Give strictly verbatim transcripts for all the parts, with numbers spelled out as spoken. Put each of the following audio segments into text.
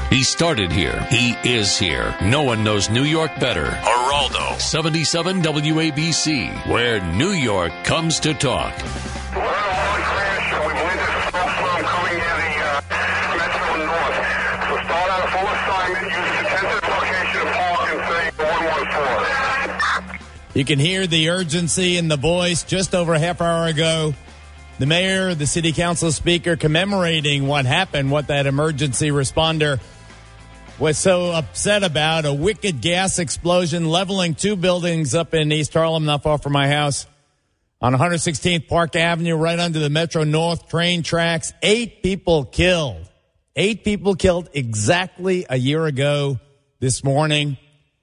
He started here. He is here. No one knows New York better. Geraldo, seventy-seven W A B C, where New York comes to talk. We're in a long crash, and we believe there's a snowstorm coming near the uh, Metro North. So start out a full assignment, use the tentative location of Park and say one one four. You can hear the urgency in the voice. Just over a half hour ago, the mayor, the city council speaker commemorating what happened, what that emergency responder was so upset about, a wicked gas explosion leveling two buildings up in East Harlem, not far from my house, on one sixteenth Park Avenue, right under the Metro North train tracks. Eight people killed. Eight people killed exactly a year ago this morning.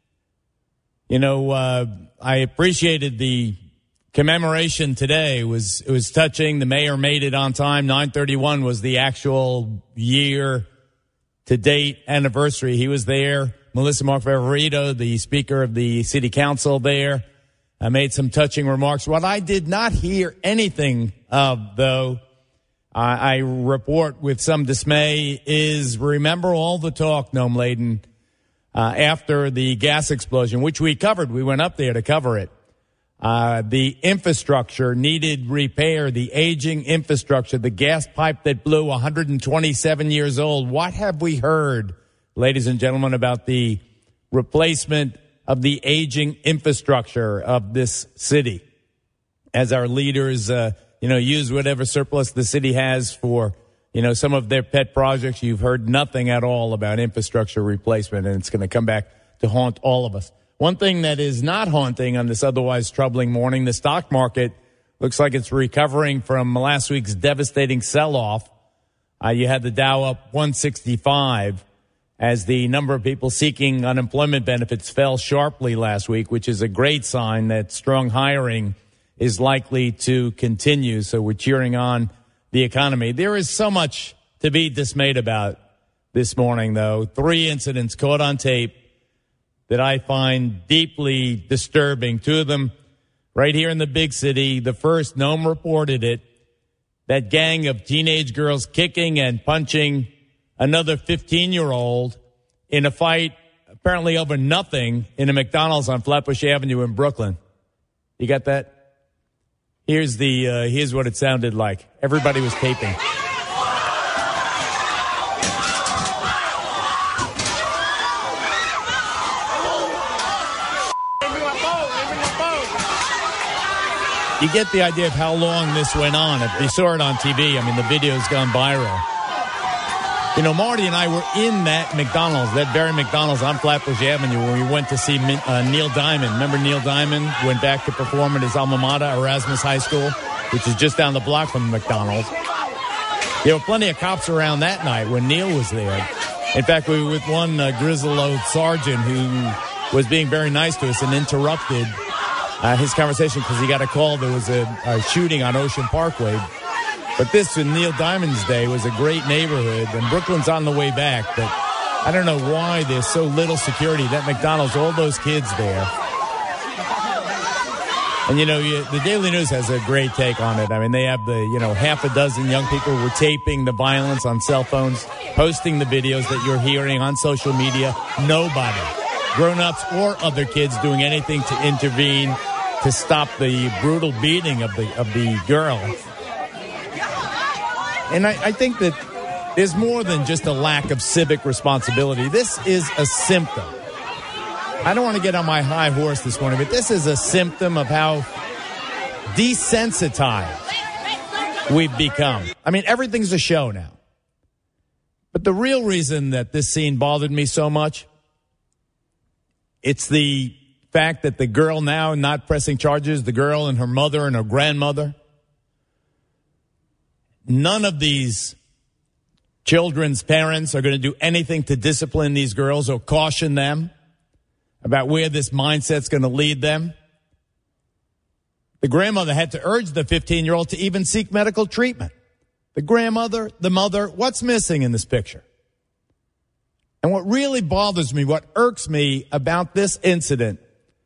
You know, uh, I appreciated the commemoration today. It was, it was touching. The mayor made it on time. nine thirty-one was the actual year to date anniversary. He was there. Melissa Mark Favorito, the speaker of the city council there, I made some touching remarks. What I did not hear anything of, though, uh, I report with some dismay, is remember all the talk, Noam Laden, uh, after the gas explosion, which we covered. We went up there to cover it. Uh, the infrastructure needed repair, the aging infrastructure, the gas pipe that blew, one hundred twenty-seven years old. What have we heard, ladies and gentlemen, about the replacement of the aging infrastructure of this city as our leaders, uh, you know, use whatever surplus the city has for, you know, some of their pet projects? You've heard nothing at all about infrastructure replacement, and it's going to come back to haunt all of us. One thing that is not haunting on this otherwise troubling morning, the stock market looks like it's recovering from last week's devastating sell-off. Uh, you had the Dow up one sixty-five as the number of people seeking unemployment benefits fell sharply last week, which is a great sign that strong hiring is likely to continue. So we're cheering on the economy. There is so much to be dismayed about this morning, though. Three incidents caught on tape that I find deeply disturbing. Two of them right here in the big city. The first, Noam reported it, that gang of teenage girls kicking and punching another fifteen-year-old in a fight apparently over nothing in a McDonald's on Flatbush Avenue in Brooklyn. You got that? Here's the uh, here's what it sounded like. Everybody was taping. You get the idea of how long this went on. If you saw it on T V, I mean, the video's gone viral. You know, Marty and I were in that McDonald's, that very McDonald's on Flatbush Avenue, where we went to see uh, Neil Diamond. Remember Neil Diamond went back to perform at his alma mater, Erasmus High School, which is just down the block from the McDonald's. There were plenty of cops around that night when Neil was there. In fact, we were with one uh, grizzled old sergeant who was being very nice to us and interrupted Uh, his conversation because he got a call. There was a, a shooting on Ocean Parkway. But this, in Neil Diamond's day, was a great neighborhood, and Brooklyn's on the way back. But I don't know why there's so little security. That McDonald's, all those kids there. And, you know, you, the Daily News has a great take on it. I mean, they have the, you know, half a dozen young people were taping the violence on cell phones, posting the videos that you're hearing on social media. Nobody, grown-ups or other kids, doing anything to intervene to stop the brutal beating of the of the girl. And I, I think that there's more than just a lack of civic responsibility. This is a symptom. I don't want to get on my high horse this morning, but this is a symptom of how desensitized we've become. I mean, everything's a show now. But the real reason that this scene bothered me so much, it's the fact that the girl now not pressing charges, the girl and her mother and her grandmother, none of these children's parents are going to do anything to discipline these girls or caution them about where this mindset's going to lead them. The grandmother had to urge the fifteen-year-old to even seek medical treatment. The grandmother, the mother, what's missing in this picture? And what really bothers me, what irks me about this incident,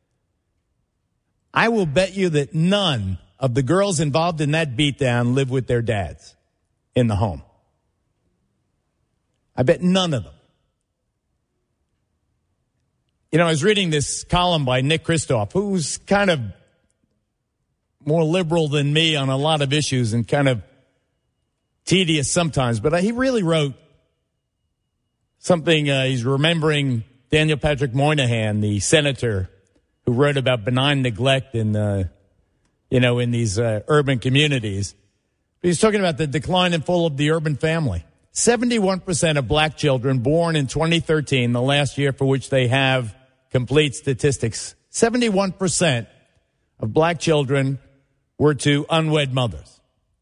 I will bet you that none of the girls involved in that beatdown live with their dads in the home. I bet none of them. You know, I was reading this column by Nick Kristof, who's kind of more liberal than me on a lot of issues and kind of tedious sometimes, but he really wrote something. Uh, he's remembering Daniel Patrick Moynihan, the senator who wrote about benign neglect in, uh, you know, in these uh, urban communities. But he's talking about the decline and fall of the urban family. seventy-one percent of black children born in twenty thirteen, the last year for which they have complete statistics, seventy-one percent of black children were to unwed mothers.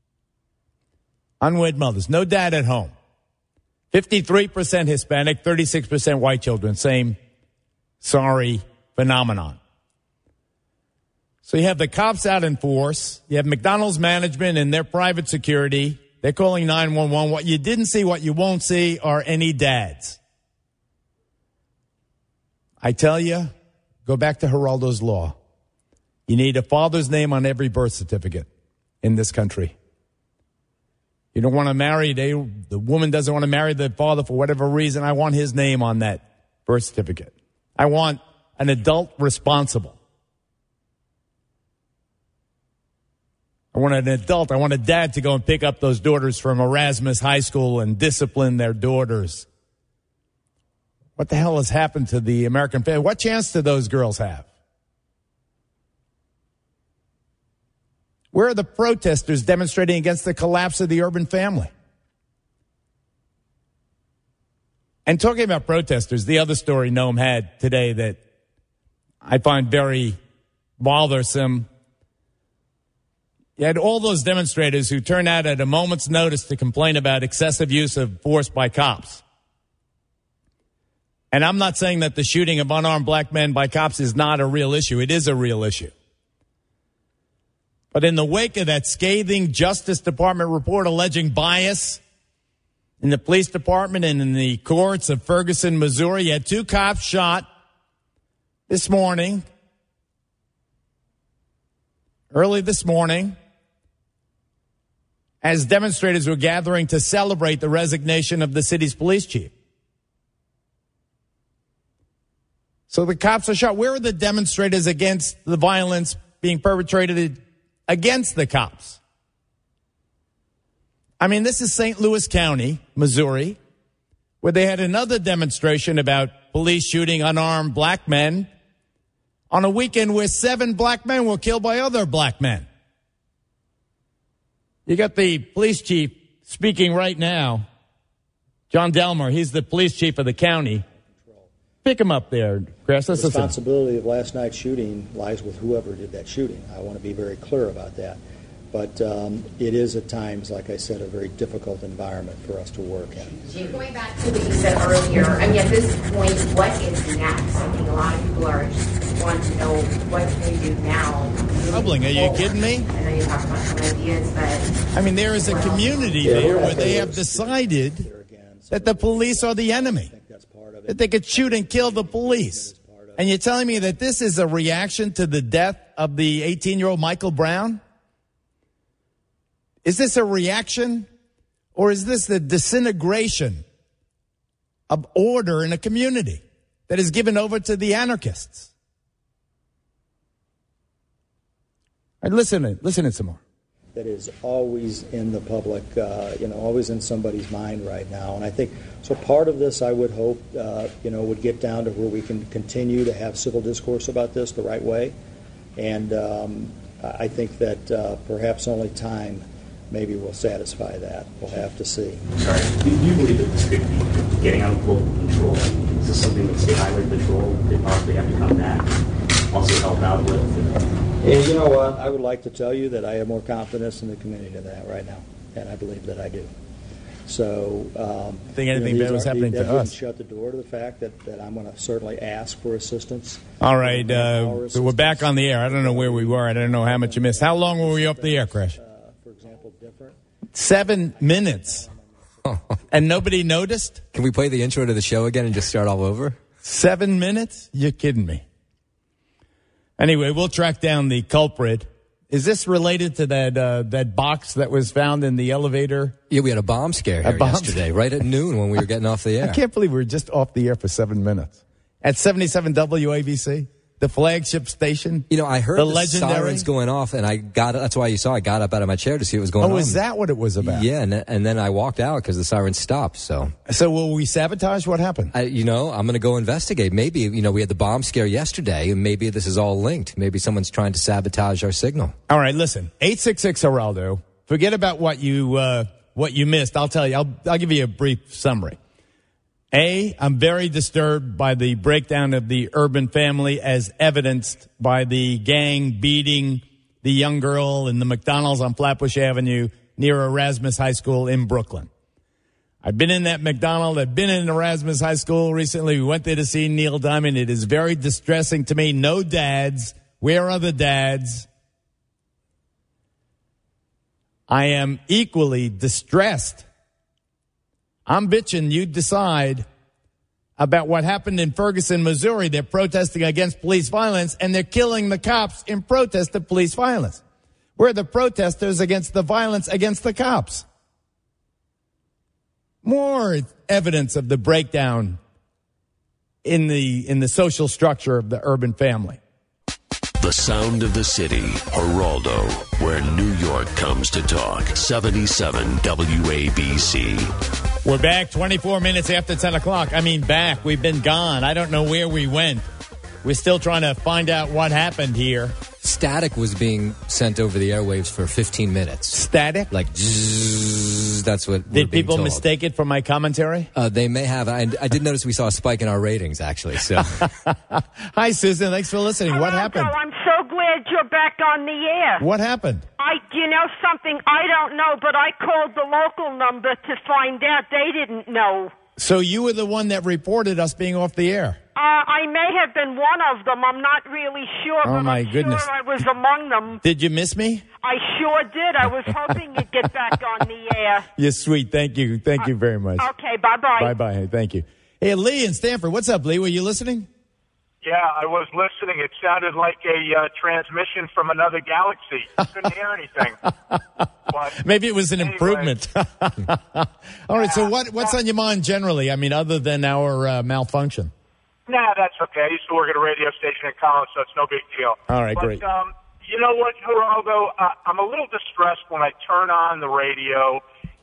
Unwed mothers, no dad at home. fifty-three percent Hispanic, thirty-six percent white children, same sorry phenomenon. So you have the cops out in force. You have McDonald's management and their private security. They're calling nine one one. What you didn't see, what you won't see are any dads. I tell you, go back to Geraldo's law. You need a father's name on every birth certificate in this country. You don't want to marry, they, the woman doesn't want to marry the father for whatever reason. I want his name on that birth certificate. I want an adult responsible. I want an adult. I want a dad to go and pick up those daughters from Erasmus High School and discipline their daughters. What the hell has happened to the American family? What chance do those girls have? Where are the protesters demonstrating against the collapse of the urban family? And talking about protesters, the other story Noam had today that I find very bothersome. You had all those demonstrators who turned out at a moment's notice to complain about excessive use of force by cops. And I'm not saying that the shooting of unarmed black men by cops is not a real issue. It is a real issue. But in the wake of that scathing Justice Department report alleging bias in the police department and in the courts of Ferguson, Missouri, you had two cops shot this morning, early this morning, as demonstrators were gathering to celebrate the resignation of the city's police chief. So the cops are shot. Where are the demonstrators against the violence being perpetrated against the cops? I mean, this is Saint Louis County, Missouri, where they had another demonstration about police shooting unarmed black men on a weekend where seven black men were killed by other black men. You got the police chief speaking right now, John Delmer. He's the police chief of the county. Pick him up there, Chris. The responsibility of last night's shooting lies with whoever did that shooting. I want to be very clear about that. But um, it is at times, like I said, a very difficult environment for us to work in. Chief, going back to what you said earlier, I mean, at this point, what is next? I think a lot of people are just want to know what they do now. Troubling. Are you kidding me? I know you talked about some ideas, but... I mean, there is a community Yeah, there yeah, where they have is. decided that the police are the enemy, that they could shoot and kill the police. And you're telling me that this is a reaction to the death of the eighteen-year-old Michael Brown? Is this a reaction, or is this the disintegration of order in a community that is given over to the anarchists? All right, listen, listen to some more. That is always in the public, uh, you know, always in somebody's mind right now. And I think, so part of this, I would hope, uh, you know, would get down to where we can continue to have civil discourse about this the right way. And um, I think that uh, perhaps only time maybe will satisfy that. We'll have to see. Sorry, do you believe that this could be getting out of local control? Is this something that state highway patrol could possibly have to come back, also help out with? And you know what? I would like to tell you that I have more confidence in the community than that right now, and I believe that I do. So, um, I think anything bad was happening to us. Shut the door to the fact that, that I'm going to certainly ask for assistance. All right, uh, so we're back on the air. I don't know where we were. I don't know how much you missed. How long were we up the air, Crash? Uh, for example, different. Seven minutes. And nobody noticed? Can we play the intro to the show again and just start all over? Seven minutes? You're kidding me. Anyway, we'll track down the culprit. Is this related to that uh, that box that was found in the elevator? Yeah, we had a bomb scare A here bomb yesterday, right at noon when we were getting off the air. I can't believe we were just off the air for seven minutes. At seventy-seven W A B C, the flagship station. You know, I heard the, the legendary sirens going off, and I got. That's why you saw I got up out of my chair to see what was going on. Oh, is that what it was about? Yeah, and, and then I walked out because the sirens stopped. So, so will we sabotage? What happened? I, you know, I'm going to go investigate. Maybe, you know, we had the bomb scare yesterday, and maybe this is all linked. Maybe someone's trying to sabotage our signal. All right, listen, eight six six Geraldo. Forget about what you uh, what you missed. I'll tell you. I'll I'll give you a brief summary. A, I'm very disturbed by the breakdown of the urban family as evidenced by the gang beating the young girl in the McDonald's on Flatbush Avenue near Erasmus High School in Brooklyn. I've been in that McDonald's. I've been in Erasmus High School recently. We went there to see Neil Diamond. It is very distressing to me. No dads. Where are the dads? I am equally distressed. I'm bitching. You decide about what happened in Ferguson, Missouri. They're protesting against police violence, and they're killing the cops in protest of police violence. We're the protesters against the violence against the cops. More evidence of the breakdown in the in the social structure of the urban family. The sound of the city, Geraldo, where New York comes to talk. seventy-seven W A B C. We're back twenty-four minutes after ten o'clock. I mean, back. We've been gone. I don't know where we went. We're still trying to find out what happened here. Static was being sent over the airwaves for fifteen minutes. Static? Like, zzz, that's what Did we're being people told. mistake it for my commentary? Uh, they may have. I, I did notice we saw a spike in our ratings, actually. So, Hi, Susan. Thanks for listening. What Hello, happened? Joe. I'm so glad you're back on the air. What happened? I, you know something? I don't know, but I called the local number to find out. They didn't know. So you were the one that reported us being off the air. Uh, I may have been one of them. I'm not really sure, Oh, but my I'm goodness. sure I was among them. Did you miss me? I sure did. I was hoping you'd get back on the air. You're sweet. Thank you. Thank you very much. Okay, bye-bye. Bye-bye. Hey, thank you. Hey, Lee in Stanford. What's up, Lee? Were you listening? Yeah, I was listening. It sounded like a uh, transmission from another galaxy. I couldn't hear anything. But Maybe it was an anyway. improvement. All right, so what, what's on your mind generally? I mean, other than our uh, malfunction? Nah, that's okay. I used to work at a radio station in college, so it's no big deal. All right, but, great. Um, you know what, Geraldo? Uh, I'm a little distressed when I turn on the radio,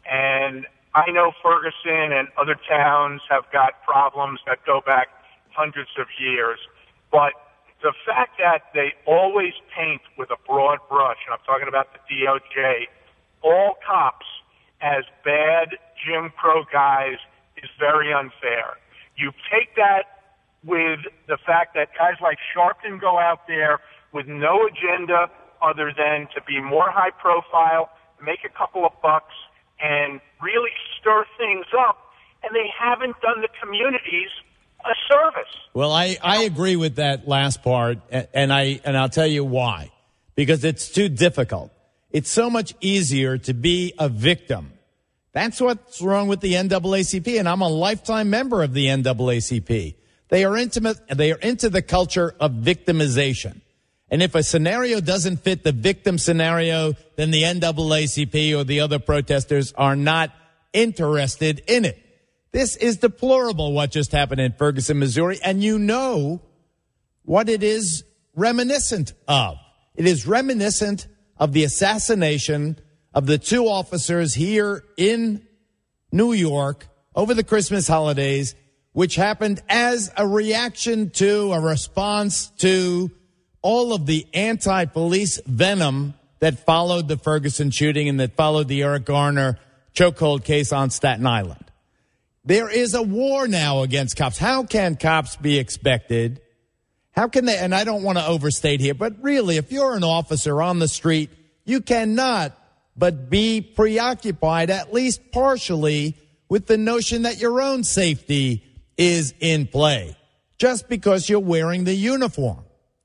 and I know Ferguson and other towns have got problems that go back hundreds of years, but the fact that they always paint with a broad brush, and I'm talking about the D O J, all cops as bad Jim Crow guys is very unfair. You take that with the fact that guys like Sharpton go out there with no agenda other than to be more high profile, make a couple of bucks, and really stir things up, and they haven't done the communities a service. Well, I, I agree with that last part, and I and I'll tell you why. Because it's too difficult. It's so much easier to be a victim. That's what's wrong with the N double A C P, and I'm a lifetime member of the N double A C P. They are intimate. They are into the culture of victimization. And if a scenario doesn't fit the victim scenario, then the N double A C P or the other protesters are not interested in it. This is deplorable what just happened in Ferguson, Missouri, and you know what it is reminiscent of. It is reminiscent of the assassination of the two officers here in New York over the Christmas holidays, which happened as a reaction to, a response to all of the anti-police venom that followed the Ferguson shooting and that followed the Eric Garner chokehold case on Staten Island. There is a war now against cops. How can cops be expected? How can they, and I don't want to overstate here, but really, if you're an officer on the street, you cannot but be preoccupied, at least partially, with the notion that your own safety is in play, just because you're wearing the uniform.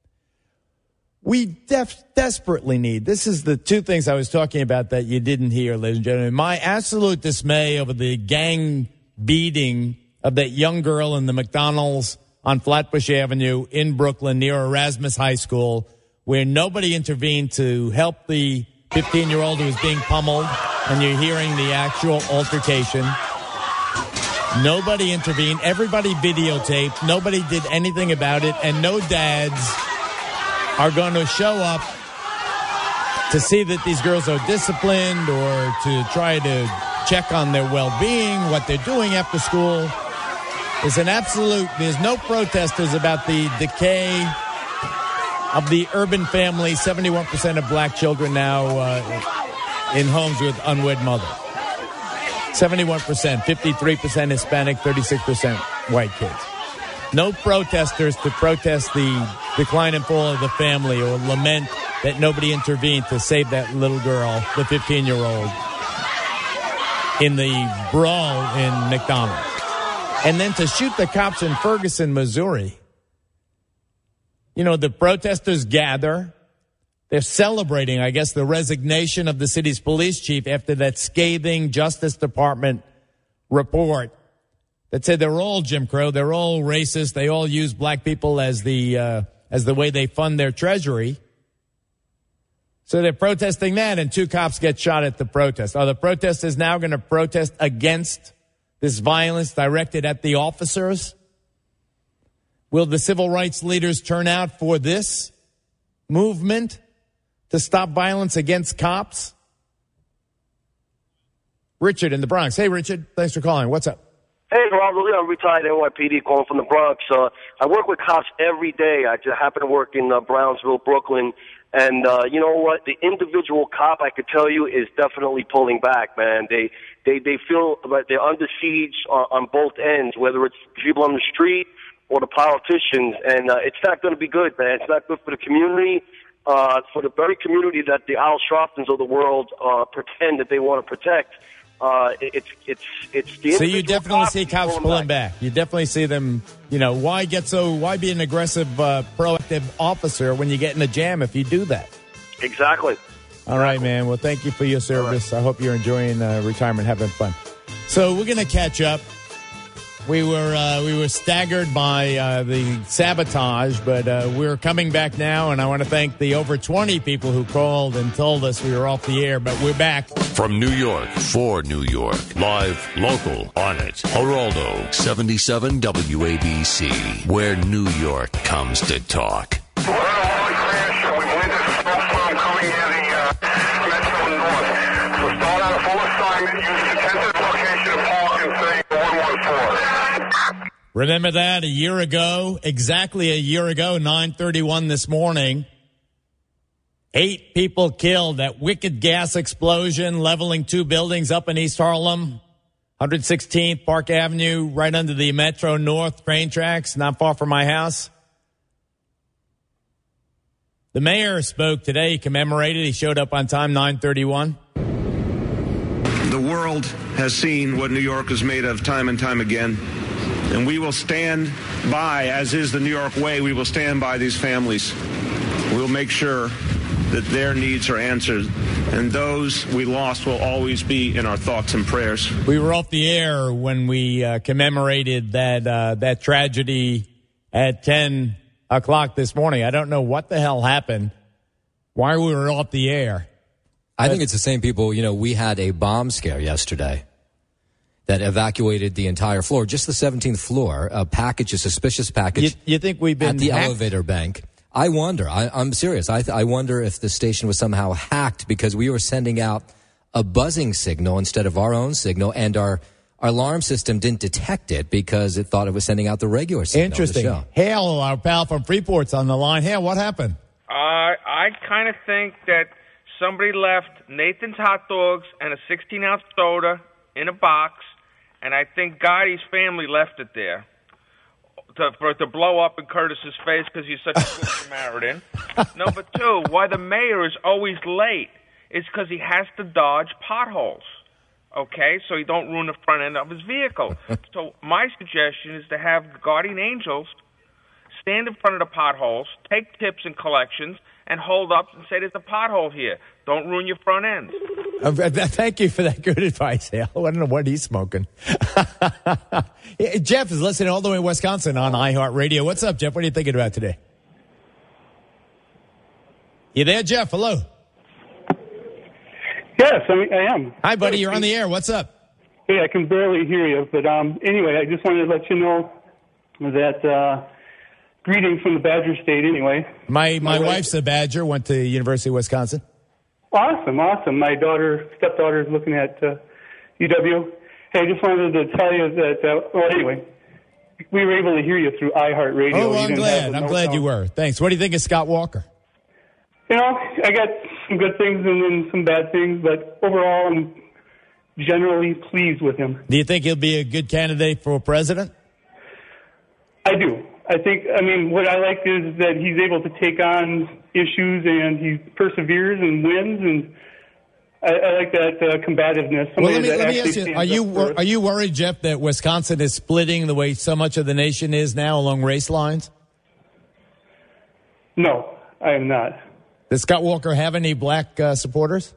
We def- desperately need, this is the two things I was talking about that you didn't hear, ladies and gentlemen. My absolute dismay over the gang beating of that young girl in the McDonald's on Flatbush Avenue in Brooklyn near Erasmus High School, where nobody intervened to help the fifteen-year-old who was being pummeled, and you're hearing the actual altercation. Nobody intervened. Everybody videotaped. Nobody did anything about it. And no dads are going to show up to see that these girls are disciplined or to try to check on their well-being, what they're doing after school. There's an absolute, there's no protesters about the decay of the urban family. seventy-one percent of black children now uh, in homes with unwed mother. seventy-one percent, fifty-three percent Hispanic, thirty-six percent white kids. No protesters to protest the decline and fall of the family or lament that nobody intervened to save that little girl, the fifteen-year-old, in the brawl in McDonald's. And then to shoot the cops in Ferguson, Missouri. You know, the protesters gather. They're celebrating, I guess, the resignation of the city's police chief after that scathing Justice Department report that said they're all Jim Crow, they're all racist, they all use black people as the uh, as the way they fund their treasury. So they're protesting that, and two cops get shot at the protest. Are the protesters now going to protest against this violence directed at the officers? Will the civil rights leaders turn out for this movement to stop violence against cops? Richard in the Bronx. Hey, Richard. Thanks for calling. What's up? Hey, Robert. I'm retired N Y P D calling from the Bronx. Uh, I work with cops every day. I just happen to work in uh, Brownsville, Brooklyn. And uh, you know what? The individual cop, I could tell you, is definitely pulling back, man. They they, they feel like they're under siege on, on both ends, whether it's people on the street or the politicians. And uh, it's not going to be good, man. It's not good for the community. Uh, for the very community that the Al Sharptons of the world uh, pretend that they want to protect, uh, it's it's it's the. So you definitely see cops pulling, pulling back. back. You definitely see them. You know, why get so? Why be an aggressive, uh, proactive officer when you get in a jam if you do that? Exactly. All right, man. Well, thank you for your service. Right. I hope you're enjoying uh, retirement, having fun. So we're going to catch up. We were uh, we were staggered by uh, the sabotage, but uh, we're coming back now, and I want to thank the over twenty people who called and told us we were off the air, but we're back. From New York, for New York, live, local, on it. Geraldo, seventy-seven W A B C, where New York comes to talk. We're on a long crash, and we believe there's a smoke storm coming near the uh, Metro North. So start out a full assignment, use the tentative location of Park and say one one four. Remember that a year ago, exactly a year ago, nine thirty-one this morning, eight people killed, that wicked gas explosion leveling two buildings up in East Harlem, one sixteenth Park Avenue, right under the Metro North train tracks, not far from my house. The mayor spoke today, he commemorated, he showed up on time, nine thirty-one. The world has seen what New York is made of time and time again. And we will stand by, as is the New York way, we will stand by these families. We'll make sure that their needs are answered. And those we lost will always be in our thoughts and prayers. We were off the air when we uh, commemorated that uh, that tragedy at ten o'clock this morning. I don't know what the hell happened, why we were off the air. I think it's the same people. You know, we had a bomb scare yesterday that evacuated the entire floor, just the seventeenth floor, a package, a suspicious package. You, you think we've been at the hacked? elevator bank? I wonder. I, I'm serious. I, I wonder if the station was somehow hacked because we were sending out a buzzing signal instead of our own signal, and our, our alarm system didn't detect it because it thought it was sending out the regular signal. Interesting. Hale, our pal from Freeport's on the line. Hale, what happened? Uh, I kind of think that somebody left Nathan's hot dogs and a sixteen-ounce soda in a box, and I think Gotti's family left it there to, for it to blow up in Curtis's face because he's such a good Samaritan. Number two, why the mayor is always late is because he has to dodge potholes, okay, so he don't ruin the front end of his vehicle. So my suggestion is to have guardian angels stand in front of the potholes, take tips and collections, and hold up and say, there's a pothole here. Don't ruin your front end. Uh, thank you for that good advice, Hale. I don't know what he's smoking. Jeff is listening all the way in Wisconsin on iHeartRadio. What's up, Jeff? What are you thinking about today? You there, Jeff? Hello. Yes, I, mean, I am. Hi, buddy. You're on the air. What's up? Hey, I can barely hear you, but um, anyway, I just wanted to let you know that uh, greetings from the Badger State. Anyway, My my, My wife- wife's a Badger. Went to the University of Wisconsin. Awesome, awesome. My daughter, stepdaughter, is looking at uh, U W. Hey, I just wanted to tell you that. Uh, well, anyway, we were able to hear you through iHeartRadio. Oh, well, You I'm didn't glad. have the I'm note glad down. you were. Thanks. What do you think of Scott Walker? You know, I got some good things and then some bad things, but overall, I'm generally pleased with him. Do you think he'll be a good candidate for president? I do. I think, I mean, what I like is that he's able to take on issues and he perseveres and wins, and I, I like that uh, combativeness. Well, Somebody let me, that let me actually ask you: stands Are you up for wor- us. are you worried, Jeff, that Wisconsin is splitting the way so much of the nation is now along race lines? No, I am not. Does Scott Walker have any black uh, supporters?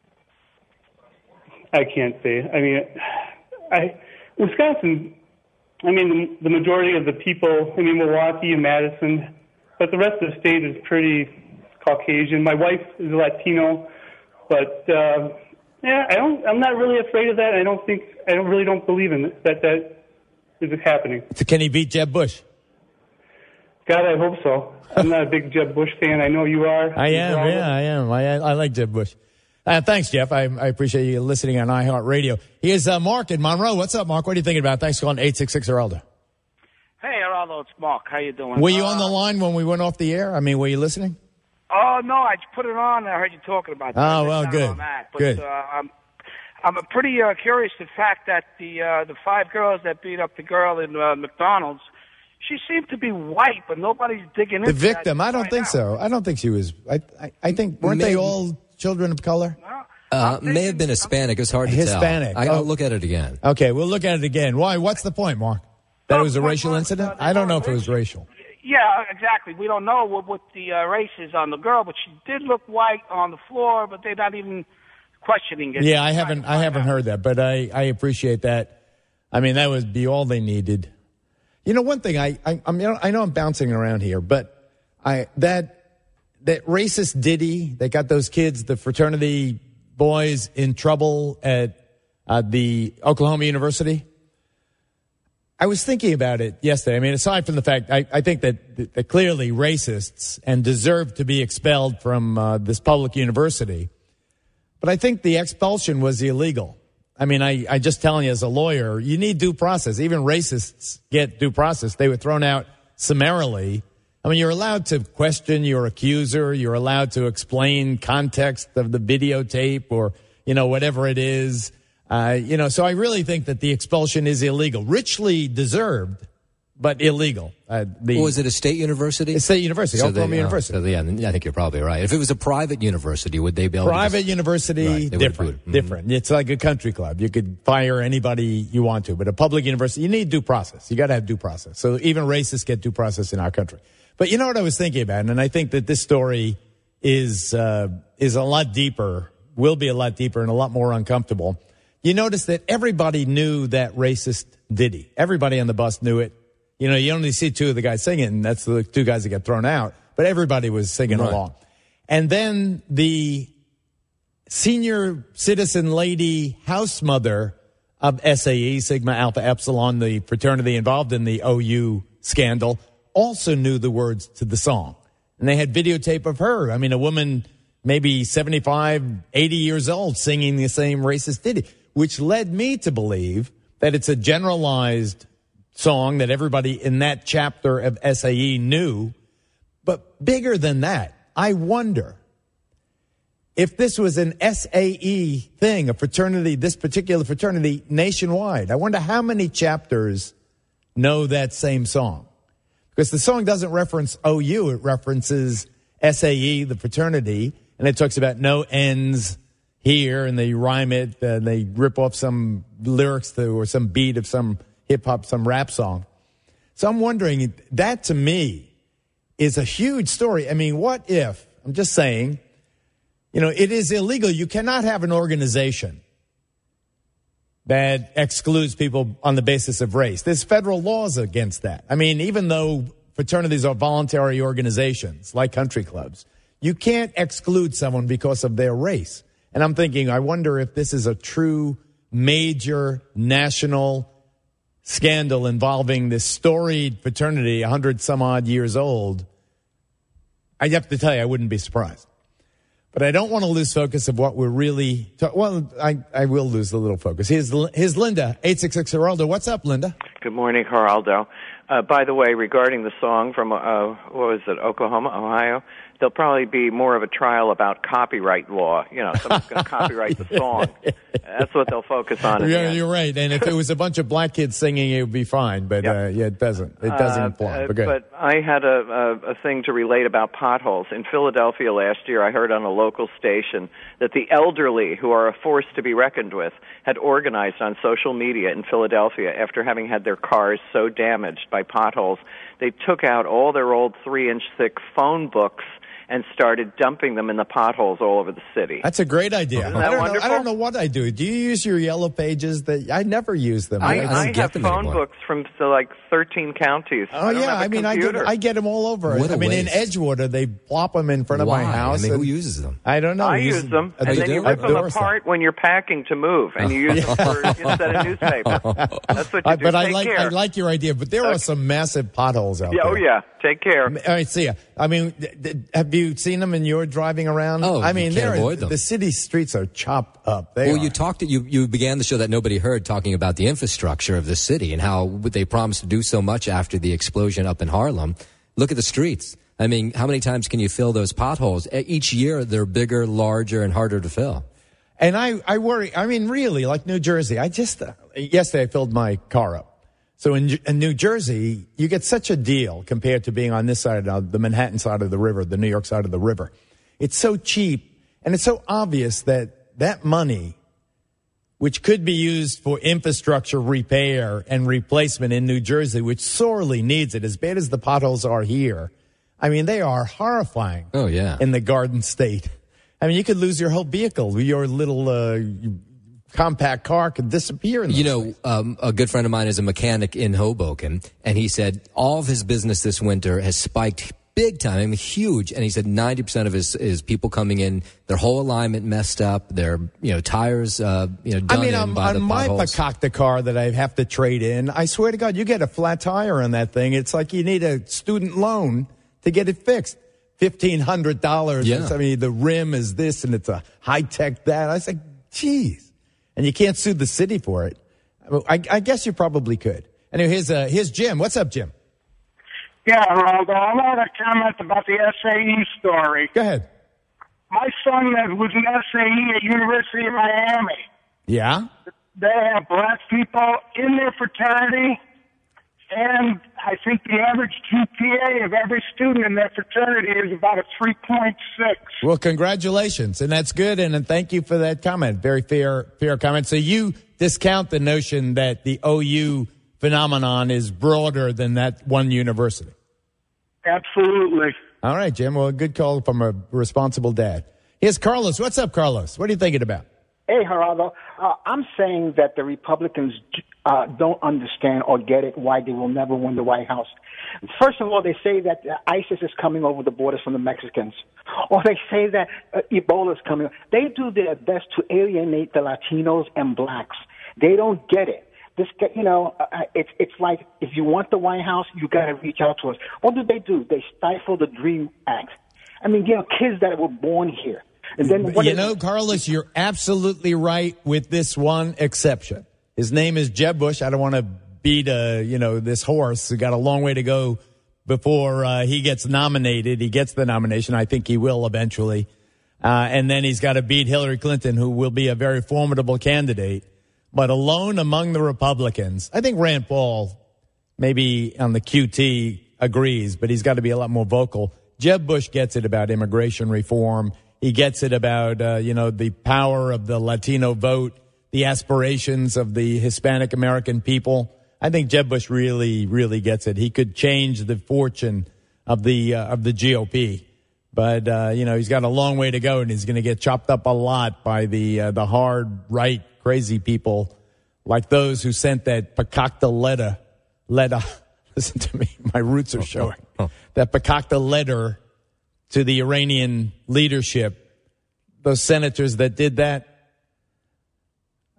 I can't say. I mean, I Wisconsin. I mean, the, the majority of the people. I mean, Milwaukee and Madison, but the rest of the state is pretty Caucasian. My wife is Latino, but uh, yeah, I don't. I'm not really afraid of that. I don't think. I don't really don't believe in it, that that is happening. So can he beat Jeb Bush? God, I hope so. I'm not a big Jeb Bush fan. I know you are. I am. Yeah, I am. I, I like Jeb Bush. Uh, thanks, Jeff. I, I appreciate you listening on iHeartRadio. Here's uh, Mark in Monroe. What's up, Mark? What are you thinking about? Thanks for calling eight six six Geraldo. Hey, Geraldo, it's Mark. How you doing? Were you uh, on the line when we went off the air? I mean, were you listening? Oh no, I put it on. And I heard you talking about that. Oh, I well, missed out good. on that. But, Good. Uh, I'm, I'm pretty uh, curious the fact that the uh, the five girls that beat up the girl in uh, McDonald's, she seemed to be white, but nobody's digging The into victim? that. I don't think so. I don't think she was. I I, I think weren't they Maybe- all children of color? Uh, may have been Hispanic. It's hard to Hispanic. tell. I gotta Oh. look at it again. Okay, we'll look at it again. Why? What's the point, Mark? That it was a racial incident? I don't know if it was racial. Yeah, exactly. We don't know what, what the uh, race is on the girl, but she did look white on the floor, but they're not even questioning it. Yeah, I haven't I haven't heard that, but I, I appreciate that. I mean, that would be all they needed. You know, one thing I I I, mean, I know I'm bouncing around here, but I that that racist ditty that got those kids, the fraternity boys, in trouble at uh, the Oklahoma University. I was thinking about it yesterday. I mean, aside from the fact, I, I think that, that clearly racists and deserve to be expelled from uh, this public university. But I think the expulsion was illegal. I mean, I, I just telling you as a lawyer, you need due process. Even racists get due process. They were thrown out summarily. I mean, you're allowed to question your accuser. You're allowed to explain context of the videotape or, you know, whatever it is. Uh, you know, so I really think that the expulsion is illegal. Richly deserved, but illegal. Uh, the, Was it a state university? A state university, So Oklahoma they- oh, University. so they- yeah, then I think you're probably right. If it was a private university, would they be able Private to just, university, Right, they would've different, put it- mhm. different. It's like a country club. You could fire anybody you want to, but a public university, you need due process. You got to have due process. So even racists get due process in our country. But you know what I was thinking about, and I think that this story is uh, is a lot deeper, will be a lot deeper and a lot more uncomfortable. You notice that everybody knew that racist ditty. Everybody on the bus knew it. You know, you only see two of the guys singing, and that's the two guys that get thrown out. But everybody was singing Right. along. And then the senior citizen lady house mother of S A E, Sigma Alpha Epsilon, the fraternity involved in the O U scandal, also knew the words to the song. And they had videotape of her. I mean, a woman maybe seventy-five, eighty years old singing the same racist ditty, which led me to believe that it's a generalized song that everybody in that chapter of S A E knew. But bigger than that, I wonder if this was an S A E thing, a fraternity, this particular fraternity nationwide. I wonder how many chapters know that same song. Because the song doesn't reference O U, it references S A E, the fraternity, and it talks about no ends here, and they rhyme it, and they rip off some lyrics to, or some beat of some hip-hop, some rap song. So I'm wondering, that to me is a huge story. I mean, what if, I'm just saying, you know, it is illegal. You cannot have an organization that excludes people on the basis of race. There's federal laws against that. I mean, even though fraternities are voluntary organizations like country clubs, you can't exclude someone because of their race. And I'm thinking, I wonder if this is a true major national scandal involving this storied fraternity, one hundred some odd years old, I have to tell you, I wouldn't be surprised. But I don't want to lose focus of what we're really ta- well, I, I will lose a little focus. Here's, here's Linda, eight six six Geraldo. What's up, Linda? Good morning, Geraldo. Uh, by the way, regarding the song from, uh, what was it, Oklahoma, Ohio, there'll probably be more of a trial about copyright law. You know, someone's going to copyright the song. That's what they'll focus on. Yeah, you're right. And if it was a bunch of black kids singing, it would be fine. But, yep. uh, yeah, it doesn't. It doesn't uh, apply. Uh, but, but I had a, a, a thing to relate about potholes. In Philadelphia last year, I heard on a local station that the elderly, who are a force to be reckoned with, had organized on social media in Philadelphia after having had their cars so damaged by potholes. They took out all their old three-inch thick phone books and started dumping them in the potholes all over the city. That's a great idea. Isn't I that don't wonderful? know, I don't know what I do. Do you use your yellow pages? That I never use them. I, I, I have phone anymore. books from so, like thirteen counties. Oh I don't yeah, have a I mean, I get, computer. I get them all over. What a I mean, waste. in Edgewater, they plop them in front Why? of my house. I mean, who and- uses them? I don't know. I Use- use them, uh, and they then you do? rip them Endorse apart when you're packing to move, and you use them for instead of newspaper. That's what you Uh, do. but I Take like care. I like your idea. But there Okay. are some massive potholes out Yeah, there. oh yeah. Take care. All right, see ya. I mean, th- th- have you seen them in your driving around? Oh, I you mean, can't they're- avoid them. the city streets are chopped up. They well, are. you talked. You you began the show that nobody heard talking about the infrastructure of the city and how they promised to do so much after the explosion up in Harlem. Look at the streets. I mean, how many times can you fill those potholes? E- Each year, they're bigger, larger, and harder to fill. And I, I worry. I mean, really, like New Jersey. I just uh, yesterday I filled my car up. So in, in New Jersey, you get such a deal compared to being on this side of the Manhattan side of the river, the New York side of the river. It's so cheap, and it's so obvious that that money, which could be used for infrastructure repair and replacement in New Jersey, which sorely needs it, as bad as the potholes are here, I mean, they are horrifying. Oh, yeah. In the Garden State. I mean, you could lose your whole vehicle. Your little uh, compact car could disappear. In You know, um, a good friend of mine is a mechanic in Hoboken, and he said all of his business this winter has spiked big time, I mean, huge. And he said ninety percent of his is people coming in, their whole alignment messed up, their you know tires, uh, you know, done I mean, in on, by the on my potholes. Pakakta car that I have to trade in, I swear to God, you get a flat tire on that thing. It's like you need a student loan to get it fixed. fifteen hundred dollars. Yeah. I mean, the rim is this and it's a high tech that. I was like, geez. And you can't sue the city for it. I, I guess you probably could. Anyway, here's, uh, here's Jim. What's up, Jim? Yeah, Geraldo, I want to comment about the S A E story. Go ahead. My son uh, was an S A E at University of Miami. Yeah? They have black people in their fraternity, and I think the average G P A of every student in that fraternity is about a three point six. Well, congratulations. And that's good. And, and thank you for that comment. Very fair, fair comment. So you discount the notion that the O U phenomenon is broader than that one university. Absolutely. All right, Jim. Well, good call from a responsible dad. Here's Carlos. What's up, Carlos? What are you thinking about? Hey, Geraldo. Uh, I'm saying that the Republicans uh, don't understand or get it why they will never win the White House. First of all, they say that uh, ISIS is coming over the borders from the Mexicans. Or they say that uh, Ebola is coming. They do their best to alienate the Latinos and blacks. They don't get it. This, you know, uh, it's it's like if you want the White House, you got to reach out to us. What do they do? They stifle the DREAM Act. I mean, you know, kids that were born here. And then what you is- know, Carlos, you're absolutely right with this one exception. His name is Jeb Bush. I don't want to beat, uh, you know, this horse. He got a long way to go before uh, he gets nominated. He gets the nomination. I think he will eventually. Uh, and then he's got to beat Hillary Clinton, who will be a very formidable candidate. But alone among the Republicans, I think Rand Paul, maybe on the Q T, agrees, but he's got to be a lot more vocal. Jeb Bush gets it about immigration reform. He gets it about, uh, you know, the power of the Latino vote, the aspirations of the Hispanic American people. I think Jeb Bush really, really gets it. He could change the fortune of the uh, of the G O P. But, uh, you know, he's got a long way to go, and he's going to get chopped up a lot by the uh, the hard right crazy people like those who sent that Pakakta letter. letter. Listen to me. My roots are showing. That Pakakta letter to the Iranian leadership, those senators that did that,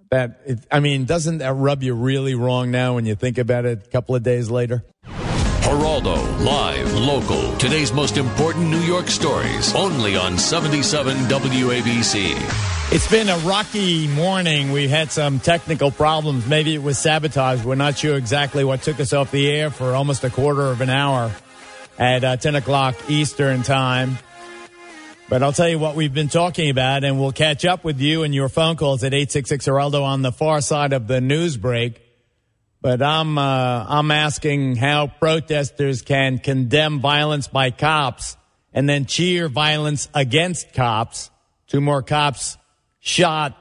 That it, I mean, doesn't that rub you really wrong now when you think about it a couple of days later? Geraldo, live, local. Today's most important New York stories, only on seventy-seven W A B C. It's been a rocky morning. We had some technical problems. Maybe it was sabotage. We're not sure exactly what took us off the air for almost a quarter of an hour at uh, ten o'clock Eastern time. But I'll tell you what we've been talking about, and we'll catch up with you and your phone calls at eight six six Geraldo on the far side of the news break. But I'm uh, I'm asking how protesters can condemn violence by cops and then cheer violence against cops. Two more cops shot,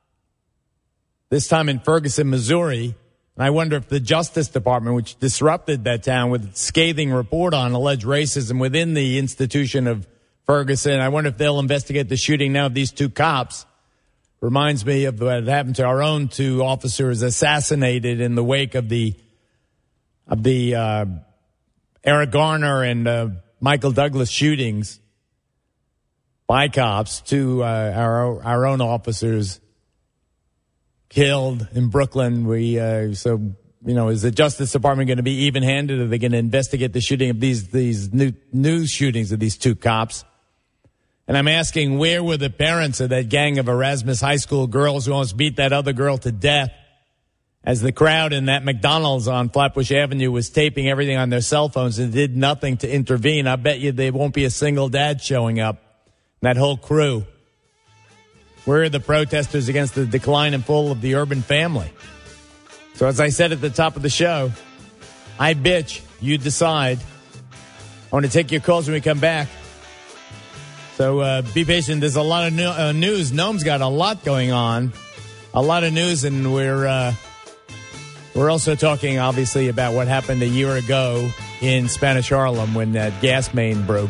this time in Ferguson, Missouri. And I wonder if the Justice Department, which disrupted that town with a scathing report on alleged racism within the institution of Ferguson, I wonder if they'll investigate the shooting now of these two cops. Reminds me of what happened to our own two officers assassinated in the wake of the of the uh, Eric Garner and uh, Michael Douglas shootings by cops. Two uh, our our own officers killed in Brooklyn. We uh, so you know, is the Justice Department going to be even-handed? Are they going to investigate the shooting of these these new news shootings of these two cops? And I'm asking, where were the parents of that gang of Erasmus High School girls who almost beat that other girl to death as the crowd in that McDonald's on Flatbush Avenue was taping everything on their cell phones and did nothing to intervene? I bet you there won't be a single dad showing up. That whole crew. Where are the protesters against the decline and fall of the urban family? So as I said at the top of the show, I bitch, you decide. I want to take your calls when we come back. So uh, be patient. There's a lot of new, uh, news. Noam's got a lot going on, a lot of news, and we're uh, we're also talking, obviously, about what happened a year ago in Spanish Harlem when that gas main broke.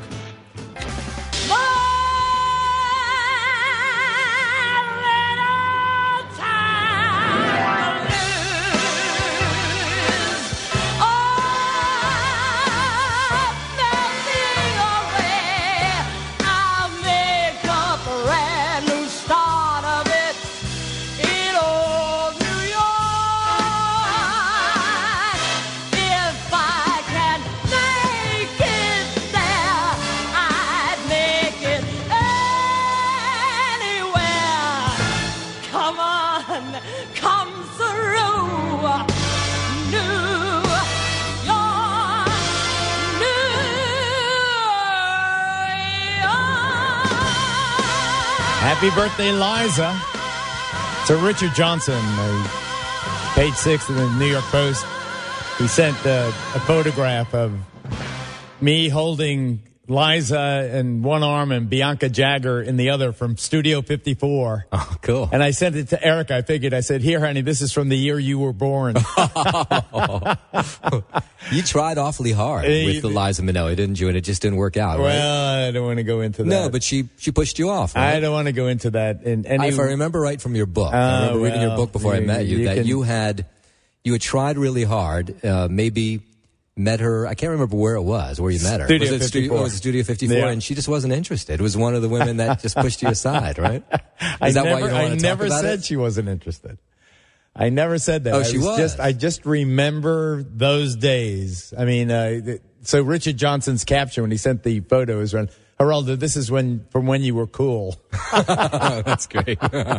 Happy birthday, Liza. So Richard Johnson, uh, page six of the New York Post, he sent uh, a photograph of me holding Liza in one arm and Bianca Jagger in the other from Studio fifty-four. Oh, cool. And I sent it to Eric. I figured, I said, here, honey, this is from the year you were born. You tried awfully hard Hey, with the Liza Minnelli, didn't you? And it just didn't work out, right? Well, I don't want to go into that. No, but she, she pushed you off, right? I don't want to go into that. In any... If I remember right from your book, Uh, I remember reading well, your book before you, I met you, you that can... you had you had tried really hard, uh, maybe met her. I can't remember where it was, where you met her. Studio was it fifty-four. Studio, oh, it was Studio fifty-four, Yeah. and she just wasn't interested. It was one of the women that just pushed you aside, right? Is I that never, why you don't I want to never talk about said it? she wasn't interested. I never said that. Oh, I she was. Just, I just remember those days. I mean, uh, so Richard Johnson's caption when he sent the photos around, Geraldo, this is when from when you were cool. That's great.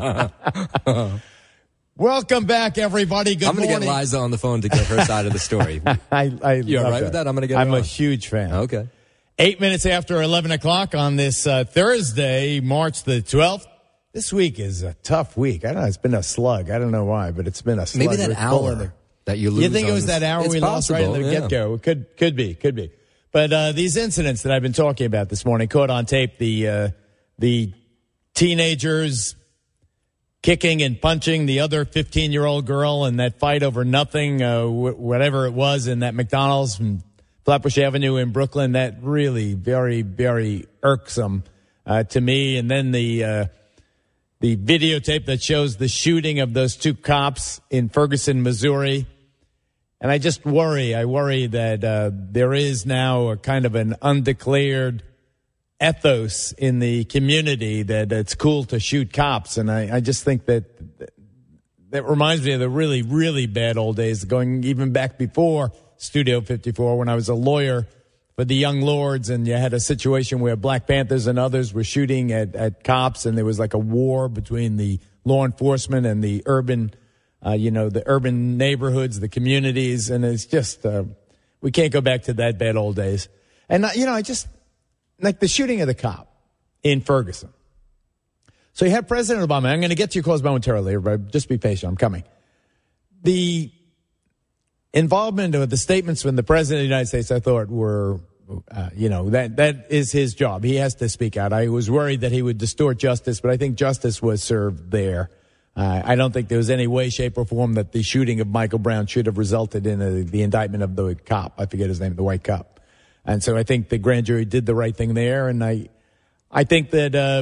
Welcome back, everybody. Good I'm going to morning. get Liza on the phone to get her side of the story. I, I You all love right with that? I'm gonna get her I'm a on. huge fan. Okay. Eight minutes after eleven o'clock on this uh, Thursday, March the twelfth. This week is a tough week. I don't know. It's been a slug. I don't know why, but it's been a slug. Maybe that We're pulling hour it. that you lose. You think it on was this- that hour It's we lost right in possible, the yeah. get-go? It could, could be, could be. But uh, these incidents that I've been talking about this morning, caught on tape, the uh, the teenagers kicking and punching the other fifteen-year-old girl in that fight over nothing, uh, wh- whatever it was, in that McDonald's from Flatbush Avenue in Brooklyn. That really very, very irksome uh, to me. And then the uh, the videotape that shows the shooting of those two cops in Ferguson, Missouri. And I just worry, I worry that uh, there is now a kind of an undeclared ethos in the community that it's cool to shoot cops. And I, I just think that that reminds me of the really, really bad old days, going even back before Studio fifty-four when I was a lawyer for the Young Lords, and you had a situation where Black Panthers and others were shooting at, at cops, and there was like a war between the law enforcement and the urban, uh, you know, the urban neighborhoods, the communities, and it's just, uh, we can't go back to that bad old days. And, uh, you know, I just, like the shooting of the cop in Ferguson. So you have President Obama. I'm going to get to your calls momentarily, but just be patient. I'm coming. The involvement of the statements from the President of the United States, I thought were, uh, you know, that that is his job. He has to speak out. I was worried that he would distort justice, but I think justice was served there. Uh, I don't think there was any way, shape, or form that the shooting of Michael Brown should have resulted in a, the indictment of the cop. I forget his name, the white cop. And so I think the grand jury did the right thing there. And I, I think that, uh,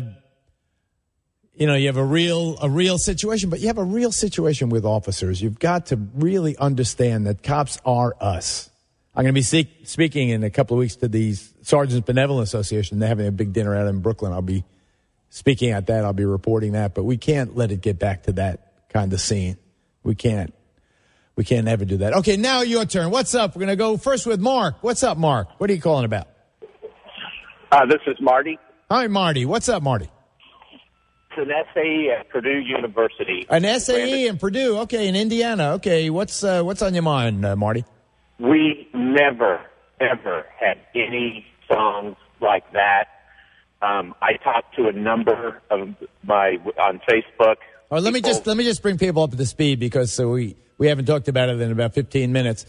you know, you have a real, a real situation, but you have a real situation with officers. You've got to really understand that cops are us. I'm going to be see- speaking in a couple of weeks to the Sergeants Benevolent Association. They're having a big dinner out in Brooklyn. I'll be speaking at that. I'll be reporting that, but we can't let it get back to that kind of scene. We can't, we can't ever do that. Okay. Now your turn. What's up? We're going to go first with Mark. What's up, Mark? What are you calling about? Uh, this is Marty. Hi, Marty. What's up, Marty? It's an S A E at Purdue University. An S A E in Purdue. Okay, in Indiana. Okay, what's uh, what's on your mind, uh, Marty? We never, ever had any songs like that. Um, I talked to a number of my on Facebook. Oh, let me just let me just bring people up to speed because so we we haven't talked about it in about fifteen minutes.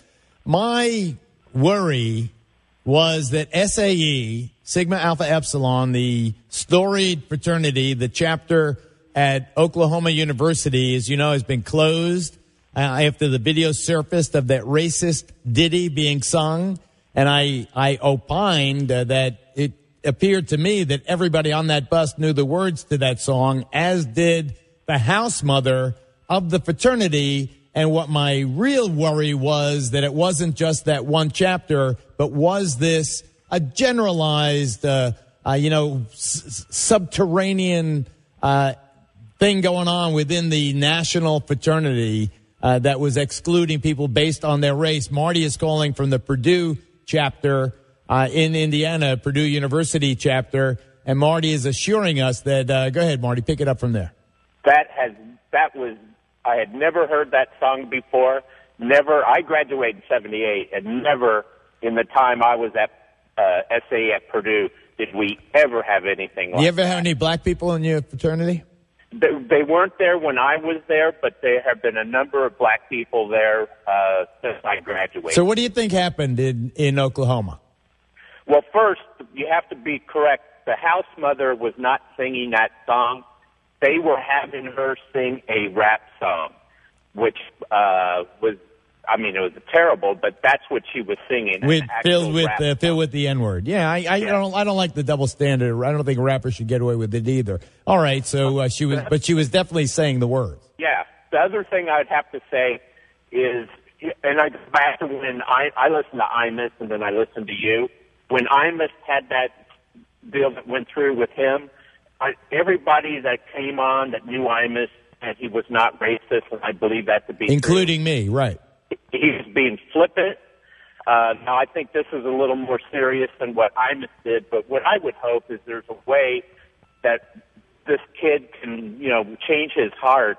My worry was that S A E, Sigma Alpha Epsilon, the storied fraternity, the chapter at Oklahoma University, as you know, has been closed uh, after the video surfaced of that racist ditty being sung. And I, I opined uh, that it appeared to me that everybody on that bus knew the words to that song, as did the house mother of the fraternity. And what my real worry was that it wasn't just that one chapter, but was this a generalized, uh, uh, you know, s- subterranean uh, thing going on within the national fraternity uh, that was excluding people based on their race. Marty is calling from the Purdue chapter uh, in Indiana, Purdue University chapter, and Marty is assuring us that, uh, go ahead, Marty, pick it up from there. That has, that was, I had never heard that song before. Never, I graduated in seventy-eight, and never in the time I was at uh, S A E at Purdue did we ever have anything like that. You ever have any black people in your fraternity? They, they weren't there when I was there, but there have been a number of black people there uh, since I graduated. So what do you think happened in, in Oklahoma? Well, first, you have to be correct. The house mother was not singing that song. They were having her sing a rap song, which uh, was, I mean, it was terrible, but that's what she was singing. With, filled with uh, filled with the N-word. Yeah, I, I yeah. don't I don't like the double standard. I don't think rappers should get away with it either. All right, so uh, she was, but she was definitely saying the words. Yeah. The other thing I'd have to say is, and I go back to when I I listened to Imus and then I listened to you. When Imus had that deal that went through with him, I, everybody that came on that knew Imus and he was not racist, and I believe that to be including true. me, right? He was being flippant. Uh, now, I think this is a little more serious than what Imus did, but what I would hope is there's a way that this kid can, you know, change his heart.